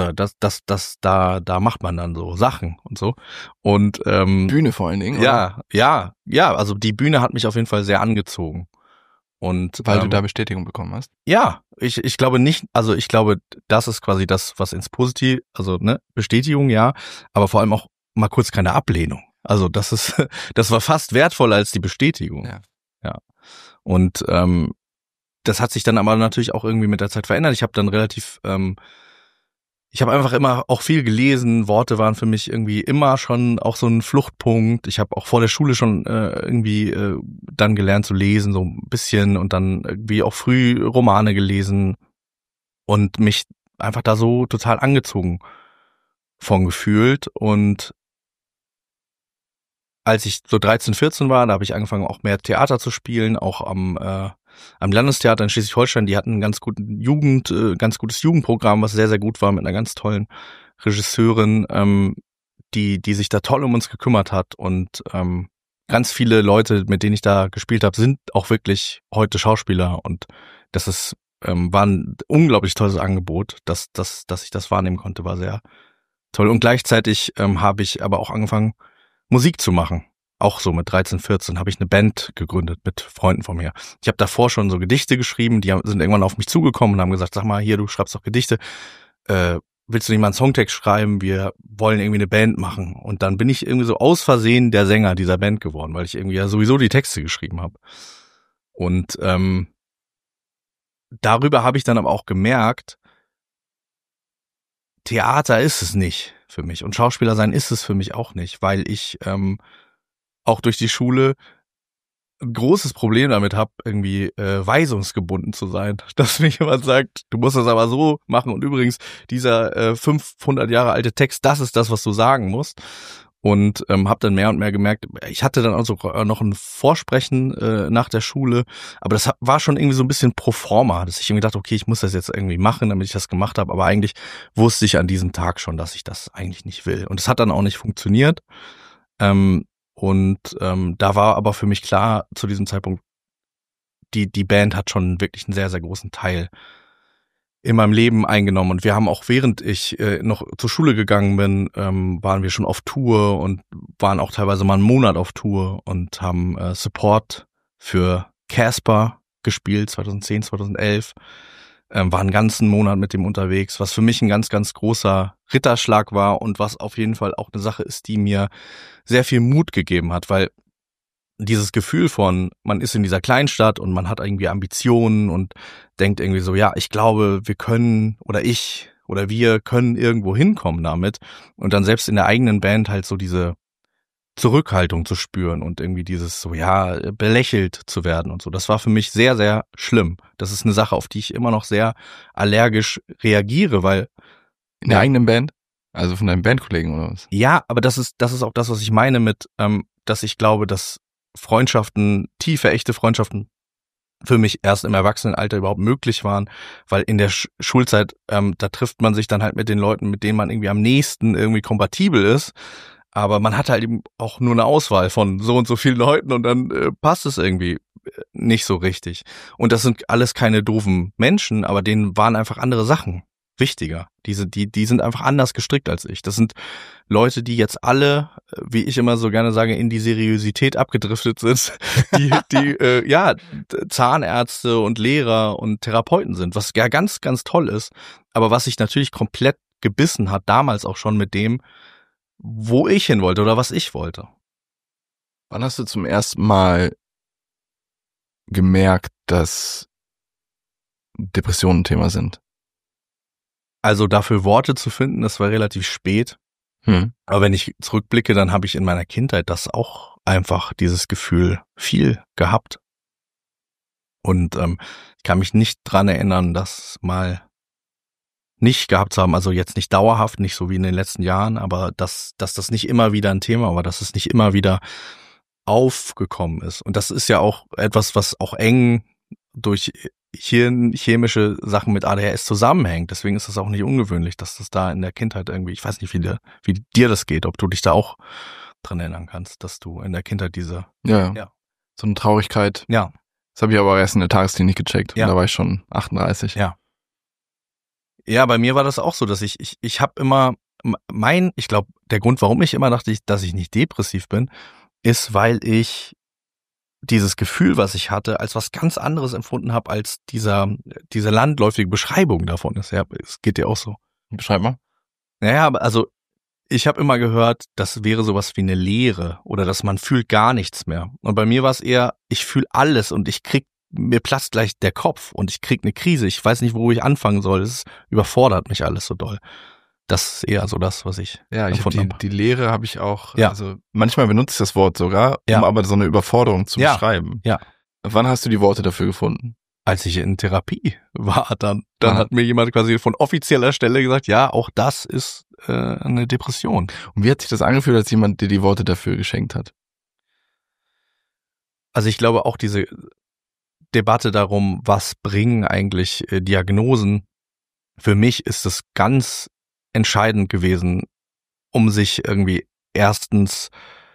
da macht man dann so Sachen und so. Und Bühne vor allen Dingen, oder? Ja, also die Bühne hat mich auf jeden Fall sehr angezogen. Und weil du da Bestätigung bekommen hast? Ja, ich glaube nicht, also ich glaube, das ist quasi das, was ins Positiv, also ne, Bestätigung, ja, aber vor allem auch mal kurz keine Ablehnung. Also das war fast wertvoller als die Bestätigung. Ja. Und das hat sich dann aber natürlich auch irgendwie mit der Zeit verändert. Ich habe dann ich habe einfach immer auch viel gelesen. Worte waren für mich irgendwie immer schon auch so ein Fluchtpunkt. Ich habe auch vor der Schule schon irgendwie dann gelernt zu lesen, so ein bisschen, und dann irgendwie auch früh Romane gelesen und mich einfach da so total angezogen von gefühlt. Und als ich so 13, 14 war, da habe ich angefangen, auch mehr Theater zu spielen, auch am Landestheater in Schleswig-Holstein. Die hatten ein ganz gutes Jugendprogramm, was sehr, sehr gut war, mit einer ganz tollen Regisseurin, die sich da toll um uns gekümmert hat. Und ganz viele Leute, mit denen ich da gespielt habe, sind auch wirklich heute Schauspieler. Und das war ein unglaublich tolles Angebot, dass ich das wahrnehmen konnte, war sehr toll. Und gleichzeitig habe ich aber auch angefangen, Musik zu machen. Auch so mit 13, 14 habe ich eine Band gegründet mit Freunden von mir. Ich habe davor schon so Gedichte geschrieben, die sind irgendwann auf mich zugekommen und haben gesagt, sag mal, hier, du schreibst doch Gedichte, willst du nicht mal einen Songtext schreiben? Wir wollen irgendwie eine Band machen. Und dann bin ich irgendwie so aus Versehen der Sänger dieser Band geworden, weil ich irgendwie ja sowieso die Texte geschrieben habe. Und darüber habe ich dann aber auch gemerkt, Theater ist es nicht für mich und Schauspieler sein ist es für mich auch nicht, weil ich auch durch die Schule ein großes Problem damit habe, irgendwie weisungsgebunden zu sein. Dass mir jemand sagt, du musst das aber so machen und übrigens dieser 500 Jahre alte Text, das ist das, was du sagen musst. Und habe dann mehr und mehr gemerkt, ich hatte dann also noch ein Vorsprechen nach der Schule, aber das war schon irgendwie so ein bisschen pro forma, dass ich irgendwie dachte, okay, ich muss das jetzt irgendwie machen, damit ich das gemacht habe, aber eigentlich wusste ich an diesem Tag schon, dass ich das eigentlich nicht will. Und es hat dann auch nicht funktioniert. Da war aber für mich klar zu diesem Zeitpunkt, die Band hat schon wirklich einen sehr, sehr großen Teil in meinem Leben eingenommen. Und wir haben auch, während ich noch zur Schule gegangen bin, waren wir schon auf Tour und waren auch teilweise mal einen Monat auf Tour und haben Support für Casper gespielt, 2010, 2011. War einen ganzen Monat mit dem unterwegs, was für mich ein ganz, ganz großer Ritterschlag war und was auf jeden Fall auch eine Sache ist, die mir sehr viel Mut gegeben hat, weil dieses Gefühl von, man ist in dieser Kleinstadt und man hat irgendwie Ambitionen und denkt irgendwie so, ja, ich glaube, wir können oder wir können irgendwo hinkommen damit und dann selbst in der eigenen Band halt so diese Zurückhaltung zu spüren und irgendwie dieses so, ja, belächelt zu werden und so. Das war für mich sehr, sehr schlimm. Das ist eine Sache, auf die ich immer noch sehr allergisch reagiere, weil in der eigenen Band? Also von deinen Bandkollegen oder was? Ja, aber das ist auch das, was ich meine mit, dass ich glaube, dass Freundschaften, tiefe, echte Freundschaften für mich erst im Erwachsenenalter überhaupt möglich waren, weil in der Schulzeit, da trifft man sich dann halt mit den Leuten, mit denen man irgendwie am nächsten irgendwie kompatibel ist, aber man hat halt eben auch nur eine Auswahl von so und so vielen Leuten und dann passt es irgendwie nicht so richtig. Und das sind alles keine doofen Menschen, aber denen waren einfach andere Sachen wichtiger. Die sind einfach anders gestrickt als ich. Das sind Leute, die jetzt alle, wie ich immer so gerne sage, in die Seriosität abgedriftet sind, die Zahnärzte und Lehrer und Therapeuten sind, was ja ganz, ganz toll ist, aber was sich natürlich komplett gebissen hat, damals auch schon mit dem, wo ich hin wollte oder was ich wollte. Wann hast du zum ersten Mal gemerkt, dass Depressionen ein Thema sind? Also dafür Worte zu finden, das war relativ spät. Aber wenn ich zurückblicke, dann habe ich in meiner Kindheit das auch einfach, dieses Gefühl, viel gehabt. Und ich kann mich nicht dran erinnern, das mal nicht gehabt zu haben. Also jetzt nicht dauerhaft, nicht so wie in den letzten Jahren, aber dass das nicht immer wieder ein Thema war, dass es nicht immer wieder aufgekommen ist. Und das ist ja auch etwas, was auch eng durch chemische Sachen mit ADHS zusammenhängt. Deswegen ist es auch nicht ungewöhnlich, dass das da in der Kindheit irgendwie, ich weiß nicht, wie dir das geht, ob du dich da auch dran erinnern kannst, dass du in der Kindheit diese... Ja. So eine Traurigkeit. Ja. Das habe ich aber erst in der Tagesklinik gecheckt. Ja. Da war ich schon 38. Ja. Ja, bei mir war das auch so, dass ich habe immer ich glaube, der Grund, warum ich immer dachte, dass ich nicht depressiv bin, ist, weil ich dieses Gefühl, was ich hatte, als was ganz anderes empfunden habe, als diese landläufige Beschreibung davon ist. Ja, es geht dir auch so. Beschreib mal. Naja, also ich habe immer gehört, das wäre sowas wie eine Leere oder dass man fühlt gar nichts mehr. Und bei mir war es eher, ich fühle alles und mir platzt gleich der Kopf und ich krieg eine Krise. Ich weiß nicht, wo ich anfangen soll. Es überfordert mich alles so doll. Das ist eher so das, was ich empfunden habe. Die Leere habe ich auch, ja. Also manchmal benutze ich das Wort sogar, um aber so eine Überforderung zu beschreiben. Ja. Wann hast du die Worte dafür gefunden? Als ich in Therapie war, dann hat mir jemand quasi von offizieller Stelle gesagt, ja, auch das ist eine Depression. Und wie hat sich das angefühlt, als jemand dir die Worte dafür geschenkt hat? Also ich glaube auch diese Debatte darum, was bringen eigentlich Diagnosen, für mich ist es ganz entscheidend gewesen, um sich irgendwie erstens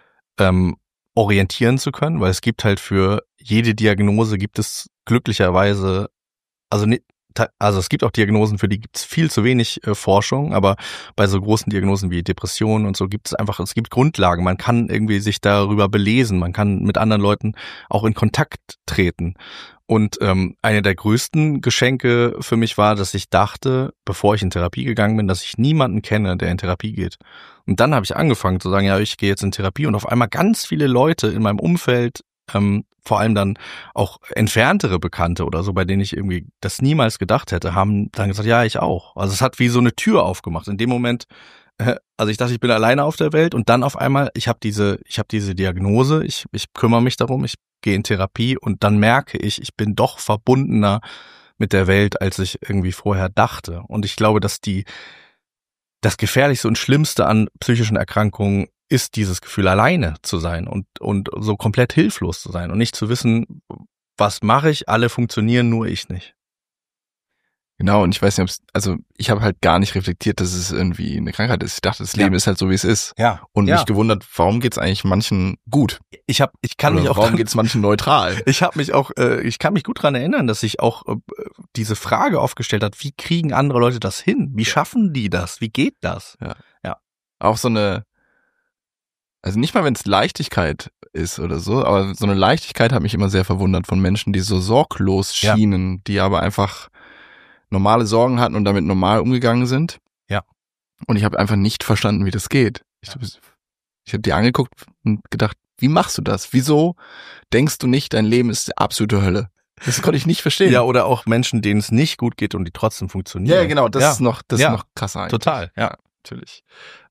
orientieren zu können, weil es gibt halt für jede Diagnose gibt es glücklicherweise, also es gibt auch Diagnosen, für die gibt es viel zu wenig Forschung, aber bei so großen Diagnosen wie Depressionen und so es gibt Grundlagen, man kann irgendwie sich darüber belesen, man kann mit anderen Leuten auch in Kontakt treten. Und eine der größten Geschenke für mich war, dass ich dachte, bevor ich in Therapie gegangen bin, dass ich niemanden kenne, der in Therapie geht. Und dann habe ich angefangen zu sagen, ja, ich gehe jetzt in Therapie und auf einmal ganz viele Leute in meinem Umfeld, vor allem dann auch entferntere Bekannte oder so, bei denen ich irgendwie das niemals gedacht hätte, haben dann gesagt, ja, ich auch. Also es hat wie so eine Tür aufgemacht. In dem Moment, also ich dachte, ich bin alleine auf der Welt und dann auf einmal, ich habe diese Diagnose, ich kümmere mich darum, ich gehe in Therapie und dann merke ich bin doch verbundener mit der Welt, als ich irgendwie vorher dachte. Und ich glaube, dass das Gefährlichste und Schlimmste an psychischen Erkrankungen ist dieses Gefühl, alleine zu sein und so komplett hilflos zu sein und nicht zu wissen, was mache ich, alle funktionieren, nur ich nicht. Genau, und ich weiß nicht, ich habe halt gar nicht reflektiert, dass es irgendwie eine Krankheit ist. Ich dachte, das Leben ist halt so, wie es ist. Ja. Und mich gewundert, warum geht's eigentlich manchen gut? Warum geht's manchen neutral? Ich kann mich gut dran erinnern, dass sich auch diese Frage aufgestellt hat, wie kriegen andere Leute das hin? Wie schaffen die das? Wie geht das? Ja. Auch so eine, also nicht mal, wenn es Leichtigkeit ist oder so, aber so eine Leichtigkeit hat mich immer sehr verwundert von Menschen, die so sorglos schienen, die aber einfach normale Sorgen hatten und damit normal umgegangen sind. Ja. Und ich habe einfach nicht verstanden, wie das geht. Ich habe die angeguckt und gedacht, wie machst du das? Wieso denkst du nicht, dein Leben ist die absolute Hölle? Das konnte ich nicht verstehen. Ja, oder auch Menschen, denen es nicht gut geht und die trotzdem funktionieren. Ja, genau, das ist noch krasser eigentlich. Total, ja. Natürlich.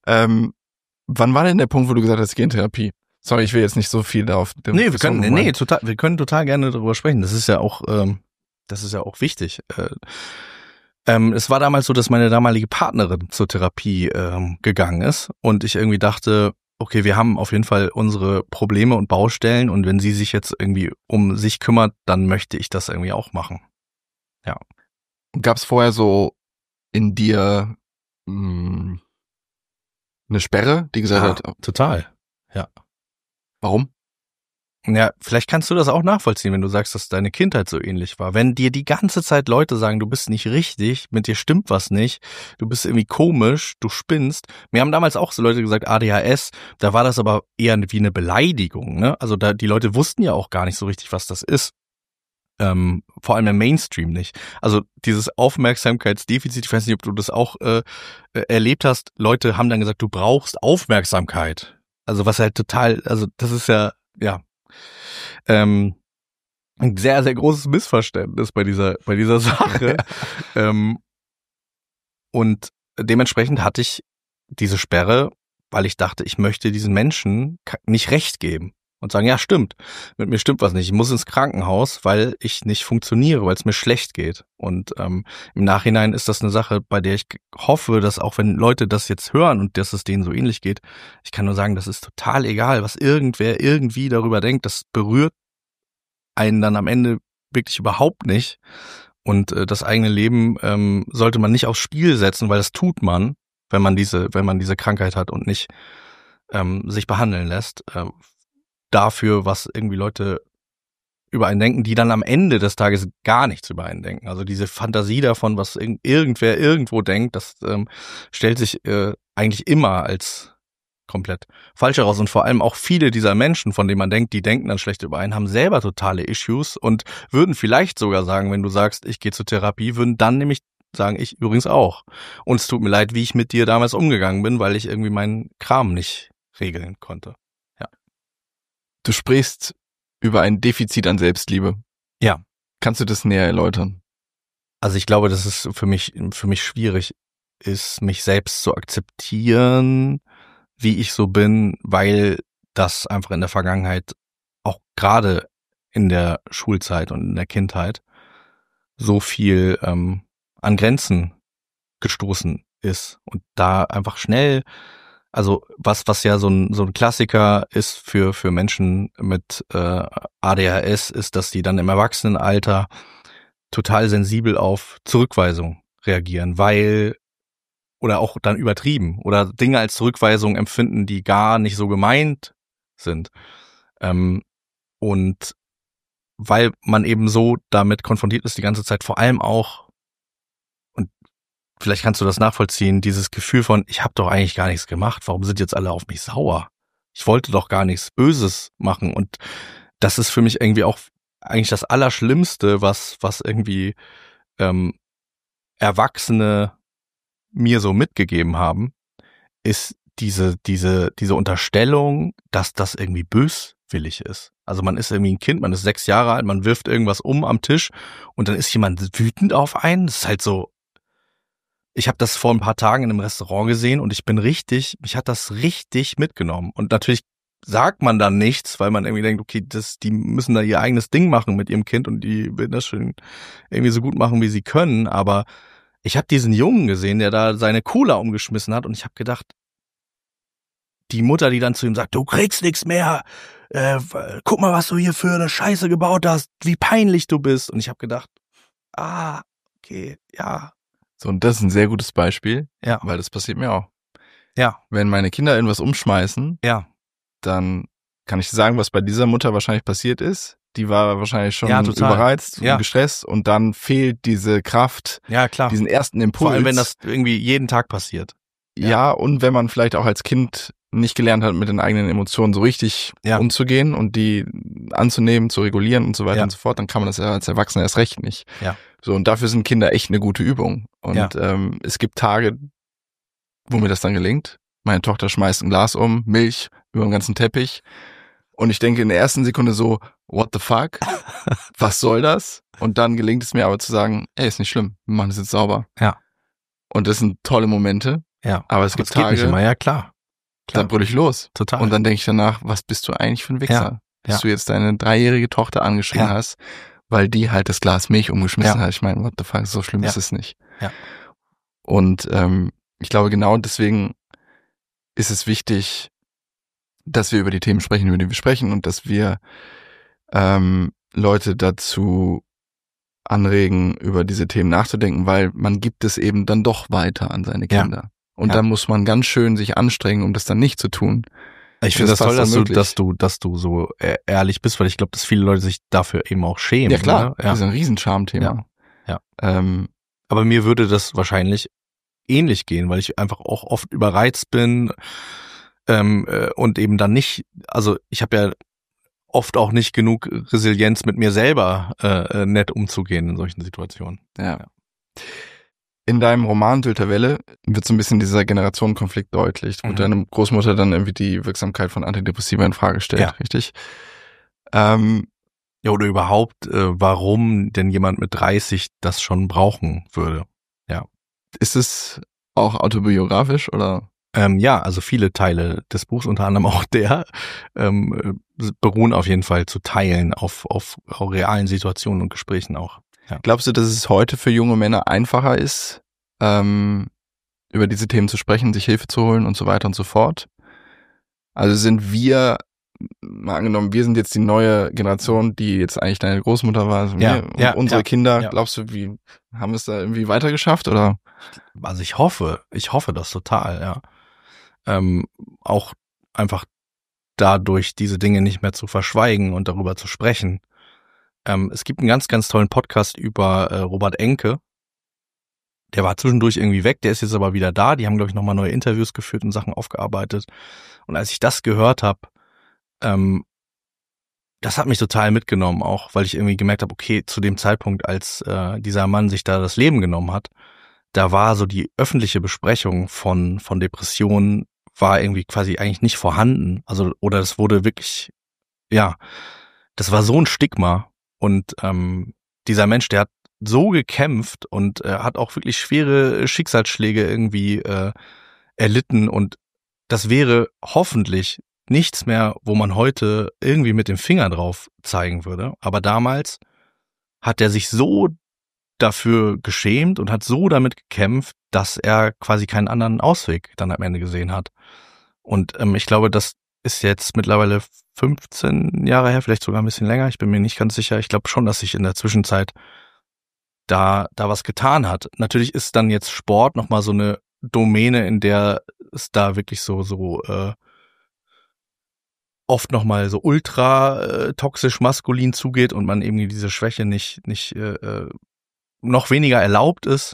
Wann war denn der Punkt, wo du gesagt hast, ich gehe in Therapie? Sorry, ich will jetzt nicht so viel darauf. Wir können total gerne darüber sprechen. Das ist ja auch wichtig. Es war damals so, dass meine damalige Partnerin zur Therapie gegangen ist und ich irgendwie dachte, okay, wir haben auf jeden Fall unsere Probleme und Baustellen und wenn sie sich jetzt irgendwie um sich kümmert, dann möchte ich das irgendwie auch machen. Ja. Gab es vorher so in dir eine Sperre, die gesagt hat? Total, ja. Warum? Ja, vielleicht kannst du das auch nachvollziehen, wenn du sagst, dass deine Kindheit so ähnlich war. Wenn dir die ganze Zeit Leute sagen, du bist nicht richtig, mit dir stimmt was nicht, du bist irgendwie komisch, du spinnst. Mir haben damals auch so Leute gesagt, ADHS, da war das aber eher wie eine Beleidigung, ne? Also die Leute wussten ja auch gar nicht so richtig, was das ist. Vor allem im Mainstream nicht. Also dieses Aufmerksamkeitsdefizit, ich weiß nicht, ob du das auch erlebt hast, Leute haben dann gesagt, du brauchst Aufmerksamkeit. Also was halt total, also das ist ja ein sehr, sehr großes Missverständnis bei dieser Sache. Und dementsprechend hatte ich diese Sperre, weil ich dachte, ich möchte diesen Menschen nicht recht geben. und sagen, ja, stimmt, mit mir stimmt was nicht. Ich muss ins Krankenhaus, weil ich nicht funktioniere, weil es mir schlecht geht. Und im Nachhinein ist das eine Sache, bei der ich hoffe, dass auch wenn Leute das jetzt hören und dass es denen so ähnlich geht, ich kann nur sagen, das ist total egal, was irgendwer irgendwie darüber denkt. Das berührt einen dann am Ende wirklich überhaupt nicht. Und das eigene Leben sollte man nicht aufs Spiel setzen, weil das tut man, wenn man diese Krankheit hat und nicht sich behandeln lässt. Dafür, was irgendwie Leute über einen denken, die dann am Ende des Tages gar nichts über einen denken. Also diese Fantasie davon, was irgendwer irgendwo denkt, das stellt sich eigentlich immer als komplett falsch heraus. Und vor allem auch viele dieser Menschen, von denen man denkt, die denken dann schlecht über einen, haben selber totale Issues und würden vielleicht sogar sagen, wenn du sagst, ich gehe zur Therapie, würden dann nämlich sagen, ich übrigens auch. Und es tut mir leid, wie ich mit dir damals umgegangen bin, weil ich irgendwie meinen Kram nicht regeln konnte. Du sprichst über ein Defizit an Selbstliebe. Ja. Kannst du das näher erläutern? Also ich glaube, dass es für mich schwierig ist, mich selbst zu akzeptieren, wie ich so bin, weil das einfach in der Vergangenheit, auch gerade in der Schulzeit und in der Kindheit, so viel an Grenzen gestoßen ist und da einfach schnell, also was ja so ein Klassiker ist für Menschen mit ADHS, ist, dass die dann im Erwachsenenalter total sensibel auf Zurückweisung reagieren, weil oder auch dann übertrieben oder Dinge als Zurückweisung empfinden, die gar nicht so gemeint sind. Und weil man eben so damit konfrontiert ist die ganze Zeit, vor allem auch, und vielleicht kannst du das nachvollziehen, dieses Gefühl von, ich habe doch eigentlich gar nichts gemacht, warum sind jetzt alle auf mich sauer? Ich wollte doch gar nichts Böses machen. Und das ist für mich irgendwie auch eigentlich das Allerschlimmste, was irgendwie Erwachsene mir so mitgegeben haben, ist diese Unterstellung, dass das irgendwie böswillig ist. Also man ist irgendwie ein Kind, man ist 6 Jahre alt, man wirft irgendwas am Tisch und dann ist jemand wütend auf einen. Das ist halt so, ich habe das vor ein paar Tagen in einem Restaurant gesehen und mich hat das richtig mitgenommen. Und natürlich sagt man dann nichts, weil man irgendwie denkt, okay, die müssen da ihr eigenes Ding machen mit ihrem Kind und die werden das schon irgendwie so gut machen, wie sie können, aber ich habe diesen Jungen gesehen, der da seine Cola umgeschmissen hat und ich habe gedacht, die Mutter, die dann zu ihm sagt, du kriegst nichts mehr, guck mal, was du hier für eine Scheiße gebaut hast, wie peinlich du bist. Und ich habe gedacht, okay, ja. So, und das ist ein sehr gutes Beispiel, Ja. Weil das passiert mir auch. Ja. Wenn meine Kinder irgendwas umschmeißen, Ja. dann kann ich sagen, was bei dieser Mutter wahrscheinlich passiert ist. Die war wahrscheinlich schon total. überreizt und gestresst und dann fehlt diese Kraft, klar. diesen ersten Impuls. Vor allem, wenn das irgendwie jeden Tag passiert. Ja, und wenn man vielleicht auch als Kind nicht gelernt hat, mit den eigenen Emotionen so richtig umzugehen und die anzunehmen, zu regulieren und so weiter und so fort, dann kann man das ja als Erwachsener erst recht nicht. Ja. So, und dafür sind Kinder echt eine gute Übung. Und es gibt Tage, wo mir das dann gelingt. Meine Tochter schmeißt ein Glas um, Milch über den ganzen Teppich. Und ich denke in der ersten Sekunde so, what the fuck? Was soll das? Und dann gelingt es mir aber zu sagen, ist nicht schlimm, wir machen das jetzt sauber. Ja. Und das sind tolle Momente. Ja. Aber es gibt Tage, geht nicht immer, ja klar. Da brüll ich los. Total. Und dann denke ich danach, was bist du eigentlich für ein Wichser? Dass du jetzt deine 3-jährige Tochter angeschrien hast, weil die halt das Glas Milch umgeschmissen hat. Ich meine, what the fuck, so schlimm ist es nicht. Ja. Und ich glaube, genau deswegen ist es wichtig, dass wir über die Themen sprechen, über die wir sprechen und dass wir Leute dazu anregen, über diese Themen nachzudenken, weil man gibt es eben dann doch weiter an seine Kinder. Und dann muss man ganz schön sich anstrengen, um das dann nicht zu tun. Ich finde das toll, dass du so ehrlich bist, weil ich glaube, dass viele Leute sich dafür eben auch schämen. Ja klar, oder? Das ist ein Riesenschamthema. Ja. Aber mir würde das wahrscheinlich ähnlich gehen, weil ich einfach auch oft überreizt bin und eben dann nicht, also ich habe ja oft auch nicht genug Resilienz mit mir selber nett umzugehen in solchen Situationen. Ja. In deinem Roman Sylter Welle wird so ein bisschen dieser Generationenkonflikt deutlich, wo deine Großmutter dann irgendwie die Wirksamkeit von Antidepressiva in Frage stellt, richtig? Oder überhaupt, warum denn jemand mit 30 das schon brauchen würde. Ja. Ist es auch autobiografisch oder? Ja, also viele Teile des Buchs, unter anderem auch der, beruhen auf jeden Fall zu Teilen auf realen Situationen und Gesprächen auch. Ja. Glaubst du, dass es heute für junge Männer einfacher ist, über diese Themen zu sprechen, sich Hilfe zu holen und so weiter und so fort? Also sind wir, mal angenommen, wir sind jetzt die neue Generation, die jetzt eigentlich deine Großmutter war, also unsere Kinder, glaubst du, wie haben wir es da irgendwie weitergeschafft, oder? Also ich hoffe das total, ja. Auch einfach dadurch diese Dinge nicht mehr zu verschweigen und darüber zu sprechen. Es gibt einen ganz, ganz tollen Podcast über Robert Enke. Der war zwischendurch irgendwie weg, der ist jetzt aber wieder da. Die haben, glaube ich, nochmal neue Interviews geführt und Sachen aufgearbeitet. Und als ich das gehört habe, das hat mich total mitgenommen, auch weil ich irgendwie gemerkt habe, okay, zu dem Zeitpunkt, als dieser Mann sich da das Leben genommen hat, da war so die öffentliche Besprechung von Depressionen war irgendwie quasi eigentlich nicht vorhanden. Also, oder es wurde wirklich, ja, das war so ein Stigma. Und dieser Mensch, der hat so gekämpft und hat auch wirklich schwere Schicksalsschläge irgendwie erlitten. Und das wäre hoffentlich nichts mehr, wo man heute irgendwie mit dem Finger drauf zeigen würde. Aber damals hat er sich so dafür geschämt und hat so damit gekämpft, dass er quasi keinen anderen Ausweg dann am Ende gesehen hat. Und ich glaube, das ist jetzt mittlerweile 15 Jahre her, vielleicht sogar ein bisschen länger. Ich bin mir nicht ganz sicher. Ich glaube schon, dass sich in der Zwischenzeit da was getan hat. Natürlich ist dann jetzt Sport nochmal so eine Domäne, in der es da wirklich so oft nochmal so ultra toxisch maskulin zugeht und man irgendwie diese Schwäche nicht noch weniger erlaubt ist.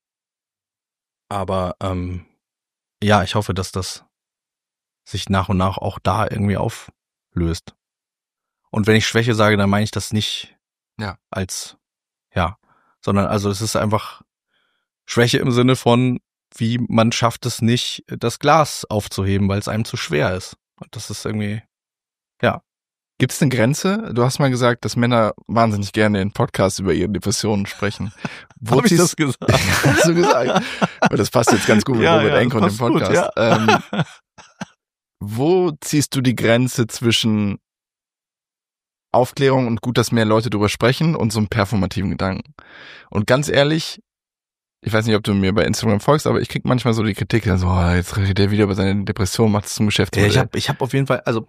Aber ja, ich hoffe, dass das sich nach und nach auch da irgendwie auflöst. Und wenn ich Schwäche sage, dann meine ich das nicht als, sondern also es ist einfach Schwäche im Sinne von, wie man schafft es nicht, das Glas aufzuheben, weil es einem zu schwer ist. Und das ist irgendwie, ja. Gibt es eine Grenze? Du hast mal gesagt, dass Männer wahnsinnig gerne in Podcasts über ihre Depressionen sprechen. Habe ich das gesagt? Hast du gesagt? Aber das passt jetzt ganz gut mit Robert Enke und dem Podcast. Gut, wo ziehst du die Grenze zwischen Aufklärung und gut, dass mehr Leute darüber sprechen und so einem performativen Gedanken? Und ganz ehrlich, ich weiß nicht, ob du mir bei Instagram folgst, aber ich krieg manchmal so die Kritik, also jetzt redet der wieder über seine Depression, macht es zum Geschäft. Ja, ich hab auf jeden Fall, also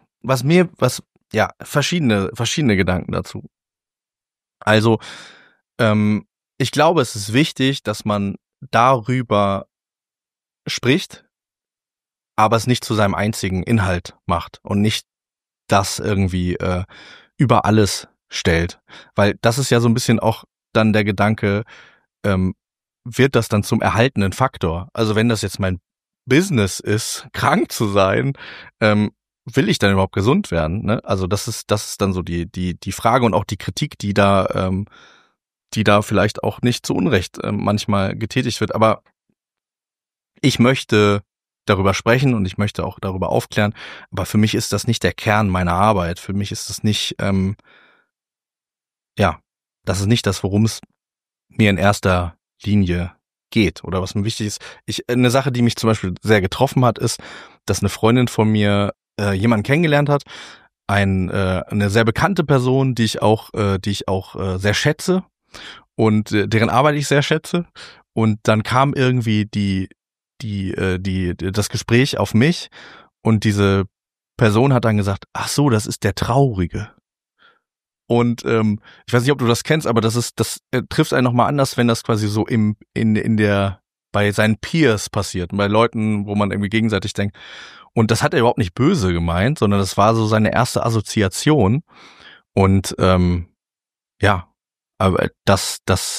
verschiedene Gedanken dazu. Also, ich glaube, es ist wichtig, dass man darüber spricht, aber es nicht zu seinem einzigen Inhalt macht und nicht das irgendwie über alles stellt. Weil das ist ja so ein bisschen auch dann der Gedanke, wird das dann zum erhaltenen Faktor? Also wenn das jetzt mein Business ist, krank zu sein, will ich dann überhaupt gesund werden? Ne? Also das ist dann so die Frage und auch die Kritik, die da vielleicht auch nicht zu Unrecht manchmal getätigt wird. Aber ich möchte darüber sprechen und ich möchte auch darüber aufklären. Aber für mich ist das nicht der Kern meiner Arbeit. Für mich ist das nicht, das ist nicht das, worum es mir in erster Linie geht oder was mir wichtig ist. Eine Sache, die mich zum Beispiel sehr getroffen hat, ist, dass eine Freundin von mir jemanden kennengelernt hat, eine sehr bekannte Person, die ich auch sehr schätze und deren Arbeit ich sehr schätze. Und dann kam irgendwie das Gespräch auf mich und diese Person hat dann gesagt, ach so, das ist der Traurige. Und ich weiß nicht, ob du das kennst, aber das trifft einen nochmal anders, wenn das quasi so bei seinen Peers passiert, bei Leuten, wo man irgendwie gegenseitig denkt. Und das hat er überhaupt nicht böse gemeint, sondern das war so seine erste Assoziation. Und aber das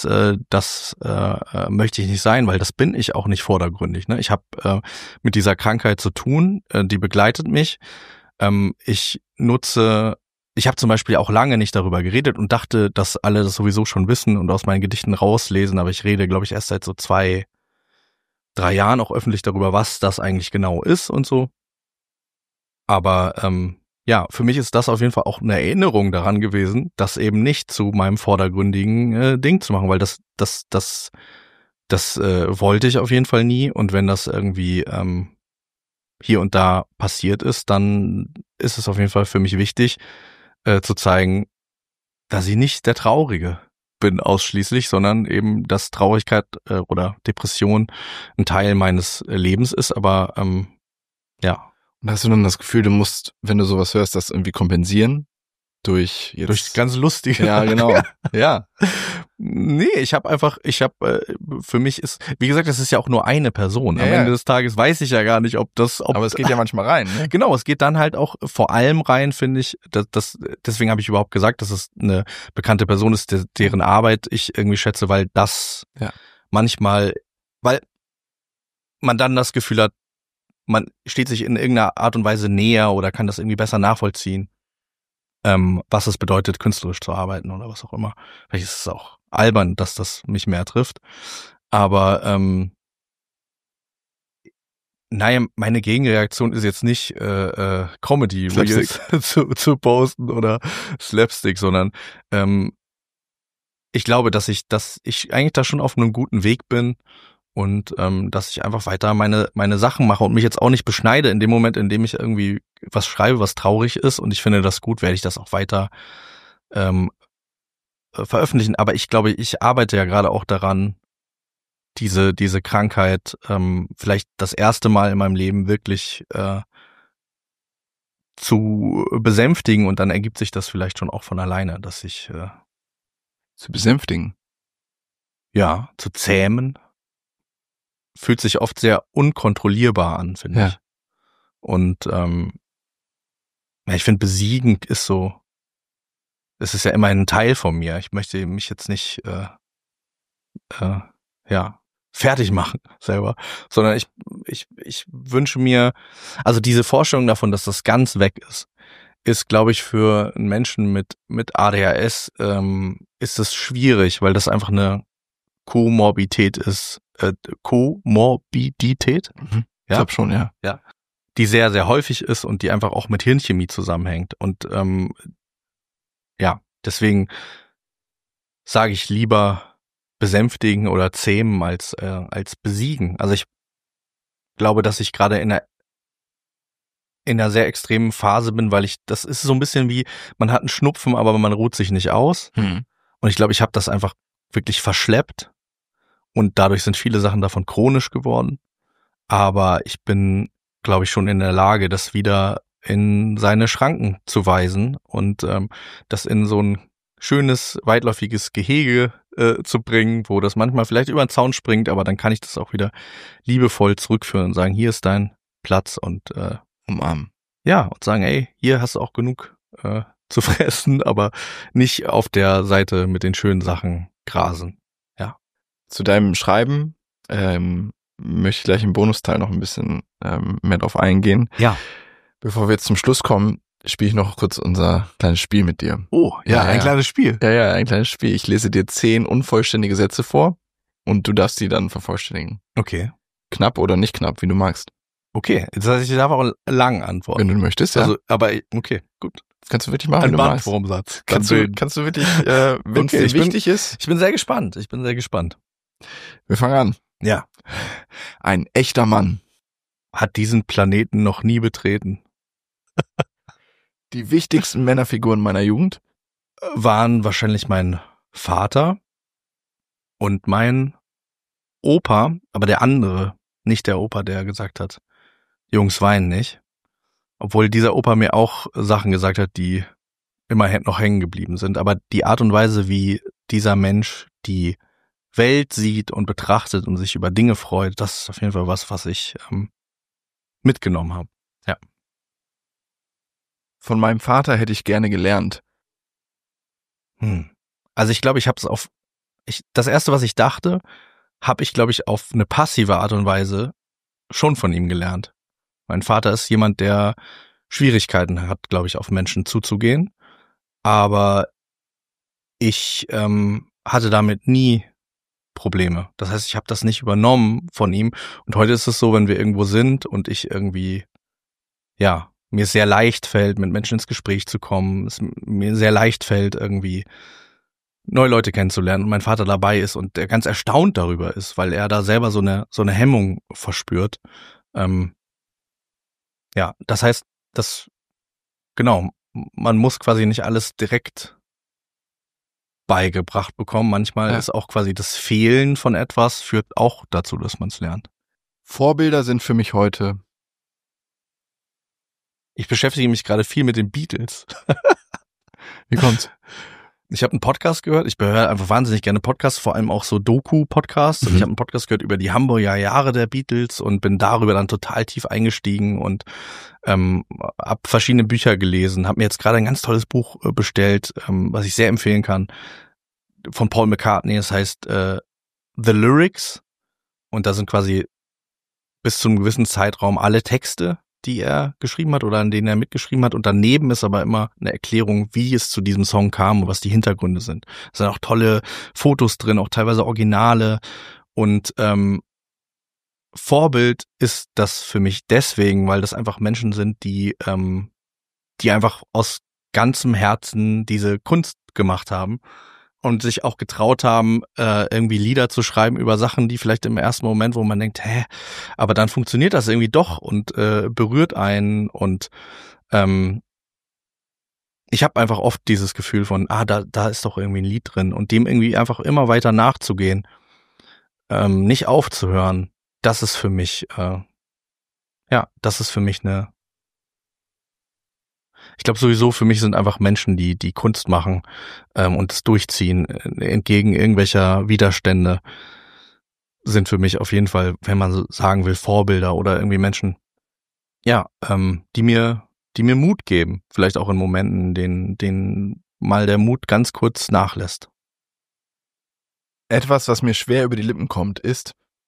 möchte ich nicht sein, weil das bin ich auch nicht vordergründig. Ne? Ich habe mit dieser Krankheit zu tun, die begleitet mich. Ich habe zum Beispiel auch lange nicht darüber geredet und dachte, dass alle das sowieso schon wissen und aus meinen Gedichten rauslesen, aber ich rede, glaube ich, erst seit so 2-3 Jahren auch öffentlich darüber, was das eigentlich genau ist und so. Aber für mich ist das auf jeden Fall auch eine Erinnerung daran gewesen, das eben nicht zu meinem vordergründigen Ding zu machen, weil das wollte ich auf jeden Fall nie. Und wenn das irgendwie hier und da passiert ist, dann ist es auf jeden Fall für mich wichtig, zu zeigen, dass ich nicht der Traurige bin ausschließlich, sondern eben, dass Traurigkeit oder Depression ein Teil meines Lebens ist, aber ja. Und hast du dann das Gefühl, du musst, wenn du sowas hörst, das irgendwie kompensieren? Durch ganz Lustige. Ja, genau. Ja. Nee, für mich ist, wie gesagt, das ist ja auch nur eine Person. Am Ende des Tages weiß ich ja gar nicht, ob aber es geht ja manchmal rein, ne? Genau, es geht dann halt auch vor allem rein, finde ich, deswegen habe ich überhaupt gesagt, dass es eine bekannte Person ist, deren Arbeit ich irgendwie schätze, weil das manchmal, weil man dann das Gefühl hat, man steht sich in irgendeiner Art und Weise näher oder kann das irgendwie besser nachvollziehen, was es bedeutet, künstlerisch zu arbeiten oder was auch immer. Vielleicht ist es auch albern, dass das mich mehr trifft. Aber naja, meine Gegenreaktion ist jetzt nicht Comedy zu posten oder Slapstick, sondern ich glaube, dass ich eigentlich da schon auf einem guten Weg bin und dass ich einfach weiter meine Sachen mache und mich jetzt auch nicht beschneide in dem Moment, in dem ich irgendwie was schreibe, was traurig ist, und ich finde das gut, werde ich das auch weiter veröffentlichen. Aber ich glaube, ich arbeite ja gerade auch daran, diese Krankheit vielleicht das erste Mal in meinem Leben wirklich zu besänftigen, und dann ergibt sich das vielleicht schon auch von alleine, dass ich zu besänftigen. Ja, zu zähmen. Fühlt sich oft sehr unkontrollierbar an, finde ich. Und ich finde, besiegen ist so, es ist ja immer ein Teil von mir. Ich möchte mich jetzt nicht fertig machen selber, sondern ich wünsche mir, also diese Vorstellung davon, dass das ganz weg ist, glaube ich, für einen Menschen mit ADHS ist es schwierig, weil das einfach eine Komorbidität ist. Komorbidität? Mhm. Ja? Ich glaube schon, ja. Ja. Die sehr, sehr häufig ist und die einfach auch mit Hirnchemie zusammenhängt. Und deswegen sage ich lieber besänftigen oder zähmen als besiegen. Also ich glaube, dass ich gerade in einer sehr extremen Phase bin, weil das ist so ein bisschen wie, man hat einen Schnupfen, aber man ruht sich nicht aus. Und ich glaube, ich habe das einfach wirklich verschleppt. Und dadurch sind viele Sachen davon chronisch geworden. Aber ich bin, glaube ich, schon in der Lage, das wieder in seine Schranken zu weisen und das in so ein schönes, weitläufiges Gehege zu bringen, wo das manchmal vielleicht über den Zaun springt, aber dann kann ich das auch wieder liebevoll zurückführen und sagen, hier ist dein Platz, und umarmen. Ja, und sagen, ey, hier hast du auch genug zu fressen, aber nicht auf der Seite mit den schönen Sachen grasen. Zu deinem Schreiben möchte ich gleich im Bonusteil noch ein bisschen mehr drauf eingehen. Ja. Bevor wir jetzt zum Schluss kommen, spiele ich noch kurz unser kleines Spiel mit dir. Oh, ja, ein kleines Spiel. Ja, ein kleines Spiel. Ich lese dir 10 unvollständige Sätze vor und du darfst die dann vervollständigen. Okay. Knapp oder nicht knapp, wie du magst. Okay, das heißt, ich darf auch lang antworten. Wenn du möchtest, ja. Also, aber okay, gut. Das kannst du wirklich machen, wenn du magst. Ein Bandwurmsatz. Kannst du wirklich, wenn es dir wichtig ist. Ich bin sehr gespannt. Wir fangen an. Ja. Ein echter Mann hat diesen Planeten noch nie betreten. Die wichtigsten Männerfiguren meiner Jugend waren wahrscheinlich mein Vater und mein Opa, aber der andere, nicht der Opa, der gesagt hat, Jungs, weinen nicht. Obwohl dieser Opa mir auch Sachen gesagt hat, die immer noch hängen geblieben sind. Aber die Art und Weise, wie dieser Mensch die Welt sieht und betrachtet und sich über Dinge freut, das ist auf jeden Fall was ich mitgenommen habe. Ja. Von meinem Vater hätte ich gerne gelernt. Also ich glaube, ich habe es das erste, was ich dachte, habe ich, glaube ich, auf eine passive Art und Weise schon von ihm gelernt. Mein Vater ist jemand, der Schwierigkeiten hat, glaube ich, auf Menschen zuzugehen. Aber ich hatte damit nie Probleme. Das heißt, ich habe das nicht übernommen von ihm. Und heute ist es so, wenn wir irgendwo sind und ich irgendwie, mir es sehr leicht fällt, mit Menschen ins Gespräch zu kommen, es mir sehr leicht fällt, irgendwie neue Leute kennenzulernen und mein Vater dabei ist und der ganz erstaunt darüber ist, weil er da selber so eine Hemmung verspürt, Ja, das heißt, genau, man muss quasi nicht alles direkt beigebracht bekommen. Manchmal ist auch quasi das Fehlen von etwas führt auch dazu, dass man es lernt. Vorbilder sind für mich heute. Ich beschäftige mich gerade viel mit den Beatles. Wie kommt's? Ich habe einen Podcast gehört. Ich höre einfach wahnsinnig gerne Podcasts, vor allem auch so Doku-Podcasts. Und ich habe einen Podcast gehört über die Hamburger Jahre der Beatles und bin darüber dann total tief eingestiegen und habe verschiedene Bücher gelesen. Habe mir jetzt gerade ein ganz tolles Buch bestellt, was ich sehr empfehlen kann, von Paul McCartney. Es heißt The Lyrics. Und da sind quasi bis zu einem gewissen Zeitraum alle Texte, die er geschrieben hat oder an denen er mitgeschrieben hat. Und daneben ist aber immer eine Erklärung, wie es zu diesem Song kam und was die Hintergründe sind. Es sind auch tolle Fotos drin, auch teilweise Originale. Und Vorbild ist das für mich deswegen, weil das einfach Menschen sind, die einfach aus ganzem Herzen diese Kunst gemacht haben und sich auch getraut haben, irgendwie Lieder zu schreiben über Sachen, die vielleicht im ersten Moment, wo man denkt, aber dann funktioniert das irgendwie doch und berührt einen und ich habe einfach oft dieses Gefühl von, da ist doch irgendwie ein Lied drin und dem irgendwie einfach immer weiter nachzugehen, nicht aufzuhören, das ist für mich, ich glaube sowieso, für mich sind einfach Menschen, die Kunst machen und es durchziehen, entgegen irgendwelcher Widerstände, sind für mich auf jeden Fall, wenn man so sagen will, Vorbilder oder irgendwie Menschen, die mir Mut geben. Vielleicht auch in Momenten, denen mal der Mut ganz kurz nachlässt. Etwas, was mir schwer über die Lippen kommt, ist: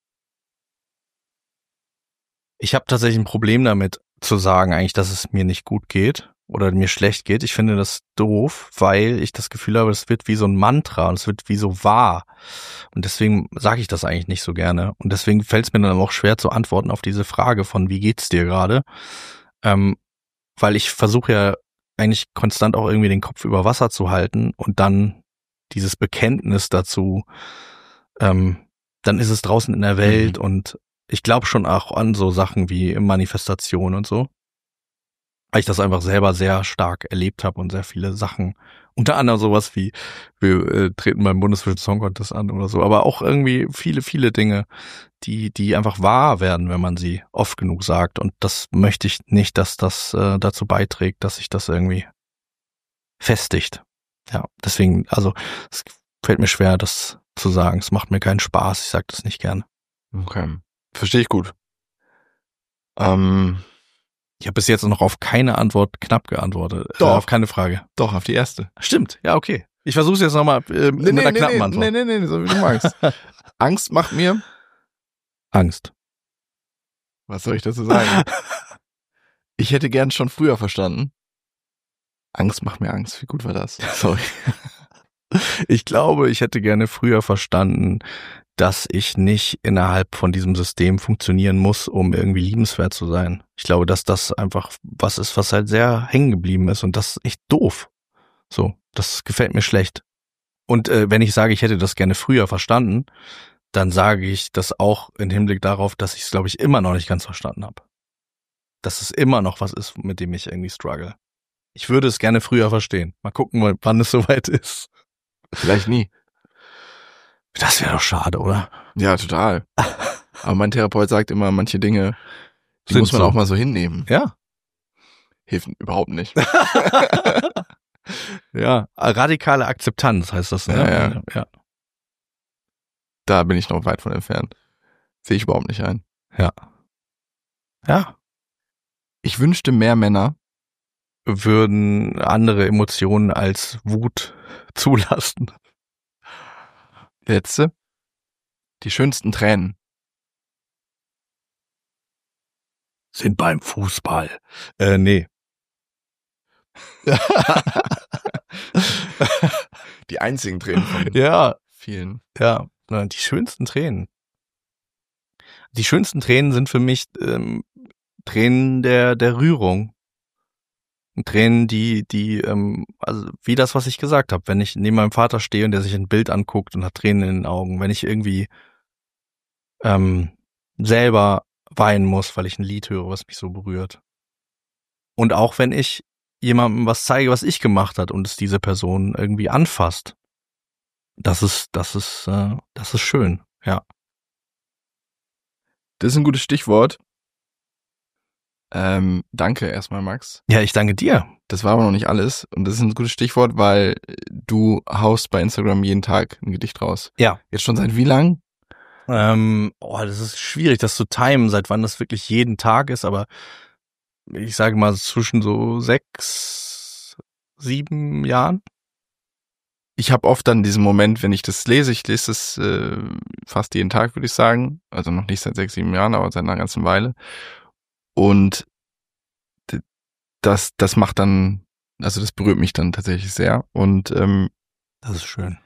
Ich habe tatsächlich ein Problem damit zu sagen eigentlich, dass es mir nicht gut geht oder mir schlecht geht. Ich finde das doof, weil ich das Gefühl habe, es wird wie so ein Mantra und es wird wie so wahr. Und deswegen sage ich das eigentlich nicht so gerne. Und deswegen fällt es mir dann auch schwer zu antworten auf diese Frage von, wie geht's dir gerade? Weil ich versuche ja eigentlich konstant auch irgendwie den Kopf über Wasser zu halten und dann dieses Bekenntnis dazu, dann ist es draußen in der Welt und ich glaube schon auch an so Sachen wie Manifestation und so, weil ich das einfach selber sehr stark erlebt habe und sehr viele Sachen, unter anderem sowas wie, wir treten beim Bundesvision Song Contest an oder so, aber auch irgendwie viele, viele Dinge, die einfach wahr werden, wenn man sie oft genug sagt und das möchte ich nicht, dass das dazu beiträgt, dass sich das irgendwie festigt. Ja, deswegen, also es fällt mir schwer, das zu sagen. Es macht mir keinen Spaß, ich sage das nicht gerne. Okay. Verstehe ich gut. Ich habe bis jetzt noch auf keine Antwort knapp geantwortet. Doch. Auf keine Frage. Doch, auf die erste. Stimmt, ja, okay. Ich versuche es jetzt nochmal mit einer knappen Antwort. Nee, so wie du magst. Angst macht mir... Angst. Was soll ich dazu sagen? Ich hätte gern schon früher verstanden. Angst macht mir Angst. Wie gut war das? Sorry. Ich glaube, ich hätte gerne früher verstanden, dass ich nicht innerhalb von diesem System funktionieren muss, um irgendwie liebenswert zu sein. Ich glaube, dass das einfach was ist, was halt sehr hängen geblieben ist und das ist echt doof. So, das gefällt mir schlecht. Und wenn ich sage, ich hätte das gerne früher verstanden, dann sage ich das auch im Hinblick darauf, dass ich es, glaube ich, immer noch nicht ganz verstanden habe. Dass es immer noch was ist, mit dem ich irgendwie struggle. Ich würde es gerne früher verstehen. Mal gucken, wann es soweit ist. Vielleicht nie. Das wäre doch schade, oder? Ja, total. Aber mein Therapeut sagt immer, manche Dinge, die Sind muss man so. auch mal so hinnehmen. Ja. Hilft überhaupt nicht. Ja, radikale Akzeptanz heißt das, ne? Ja. Da bin ich noch weit von entfernt. Sehe ich überhaupt nicht ein. Ja. Ich wünschte, mehr Männer würden andere Emotionen als Wut zulassen. Letzte. Die schönsten Tränen Sind beim Fußball. Nee. Die einzigen Tränen von Ja, vielen. ja. Die schönsten Tränen. Die schönsten Tränen sind für mich Tränen der Rührung. Tränen, also wie das, was ich gesagt habe, wenn ich neben meinem Vater stehe und der sich ein Bild anguckt und hat Tränen in den Augen, wenn ich irgendwie selber weinen muss, weil ich ein Lied höre, was mich so berührt. Und auch wenn ich jemandem was zeige, was ich gemacht hat und es diese Person irgendwie anfasst, das ist schön, ja. Das ist ein gutes Stichwort. Danke erstmal, Max. Ja, ich danke dir. Das war aber noch nicht alles. Und das ist ein gutes Stichwort, weil du haust bei Instagram jeden Tag ein Gedicht raus. Ja. Jetzt schon seit wie lang? Das ist schwierig, das zu timen, seit wann das wirklich jeden Tag ist, aber ich sage mal zwischen so 6, 7 Jahren. Ich habe oft dann diesen Moment, wenn ich das lese, ich lese es fast jeden Tag, würde ich sagen. Also noch nicht seit 6, 7 Jahren, aber seit einer ganzen Weile. Und das macht dann, also das berührt mich dann tatsächlich sehr. Und das ist schön.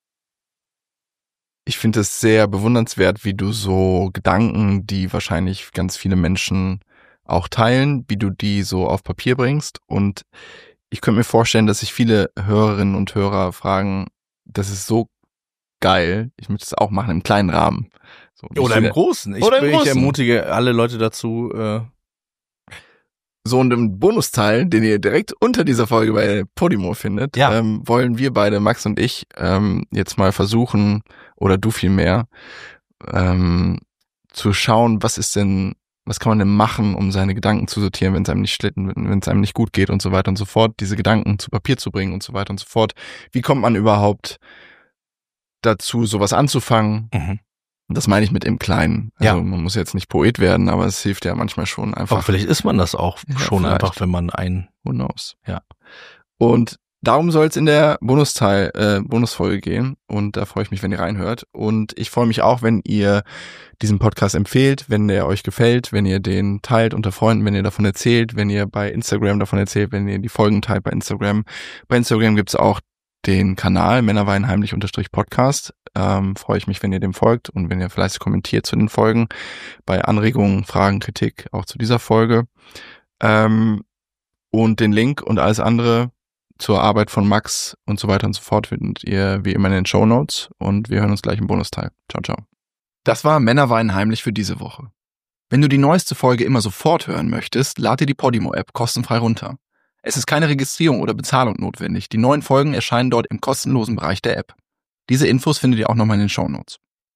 Ich finde es sehr bewundernswert, wie du so Gedanken, die wahrscheinlich ganz viele Menschen auch teilen, wie du die so auf Papier bringst. Und ich könnte mir vorstellen, dass sich viele Hörerinnen und Hörer fragen, das ist so geil, ich möchte es auch machen im kleinen Rahmen. So, oder im Großen. Ich ermutige alle Leute dazu. So, und im Bonusteil, den ihr direkt unter dieser Folge bei Podimo findet, wollen wir beide, Max und ich, jetzt mal versuchen, oder du vielmehr, zu schauen, was kann man denn machen, um seine Gedanken zu sortieren, wenn es einem nicht gut geht und so weiter und so fort, diese Gedanken zu Papier zu bringen und so weiter und so fort. Wie kommt man überhaupt dazu, sowas anzufangen? Mhm. Das meine ich mit im Kleinen. Also man muss jetzt nicht Poet werden, aber es hilft ja manchmal schon einfach. Aber vielleicht ist man das auch schon einfach, wenn man Who knows? Ja. Und darum soll es in der Bonusfolge gehen. Und da freue ich mich, wenn ihr reinhört. Und ich freue mich auch, wenn ihr diesen Podcast empfehlt, wenn der euch gefällt, wenn ihr den teilt unter Freunden, wenn ihr davon erzählt, wenn ihr bei Instagram davon erzählt, wenn ihr die Folgen teilt bei Instagram. Bei Instagram gibt's auch den Kanal Männerweinheimlich_Podcast. Freue ich mich, wenn ihr dem folgt und wenn ihr fleißig kommentiert zu den Folgen, bei Anregungen, Fragen, Kritik auch zu dieser Folge. Und den Link und alles andere zur Arbeit von Max und so weiter und so fort findet ihr wie immer in den Shownotes und wir hören uns gleich im Bonusteil. Ciao, ciao. Das war Männerwein heimlich für diese Woche. Wenn du die neueste Folge immer sofort hören möchtest, lad dir die Podimo-App kostenfrei runter. Es ist keine Registrierung oder Bezahlung notwendig. Die neuen Folgen erscheinen dort im kostenlosen Bereich der App. Diese Infos findet ihr auch nochmal in den Shownotes.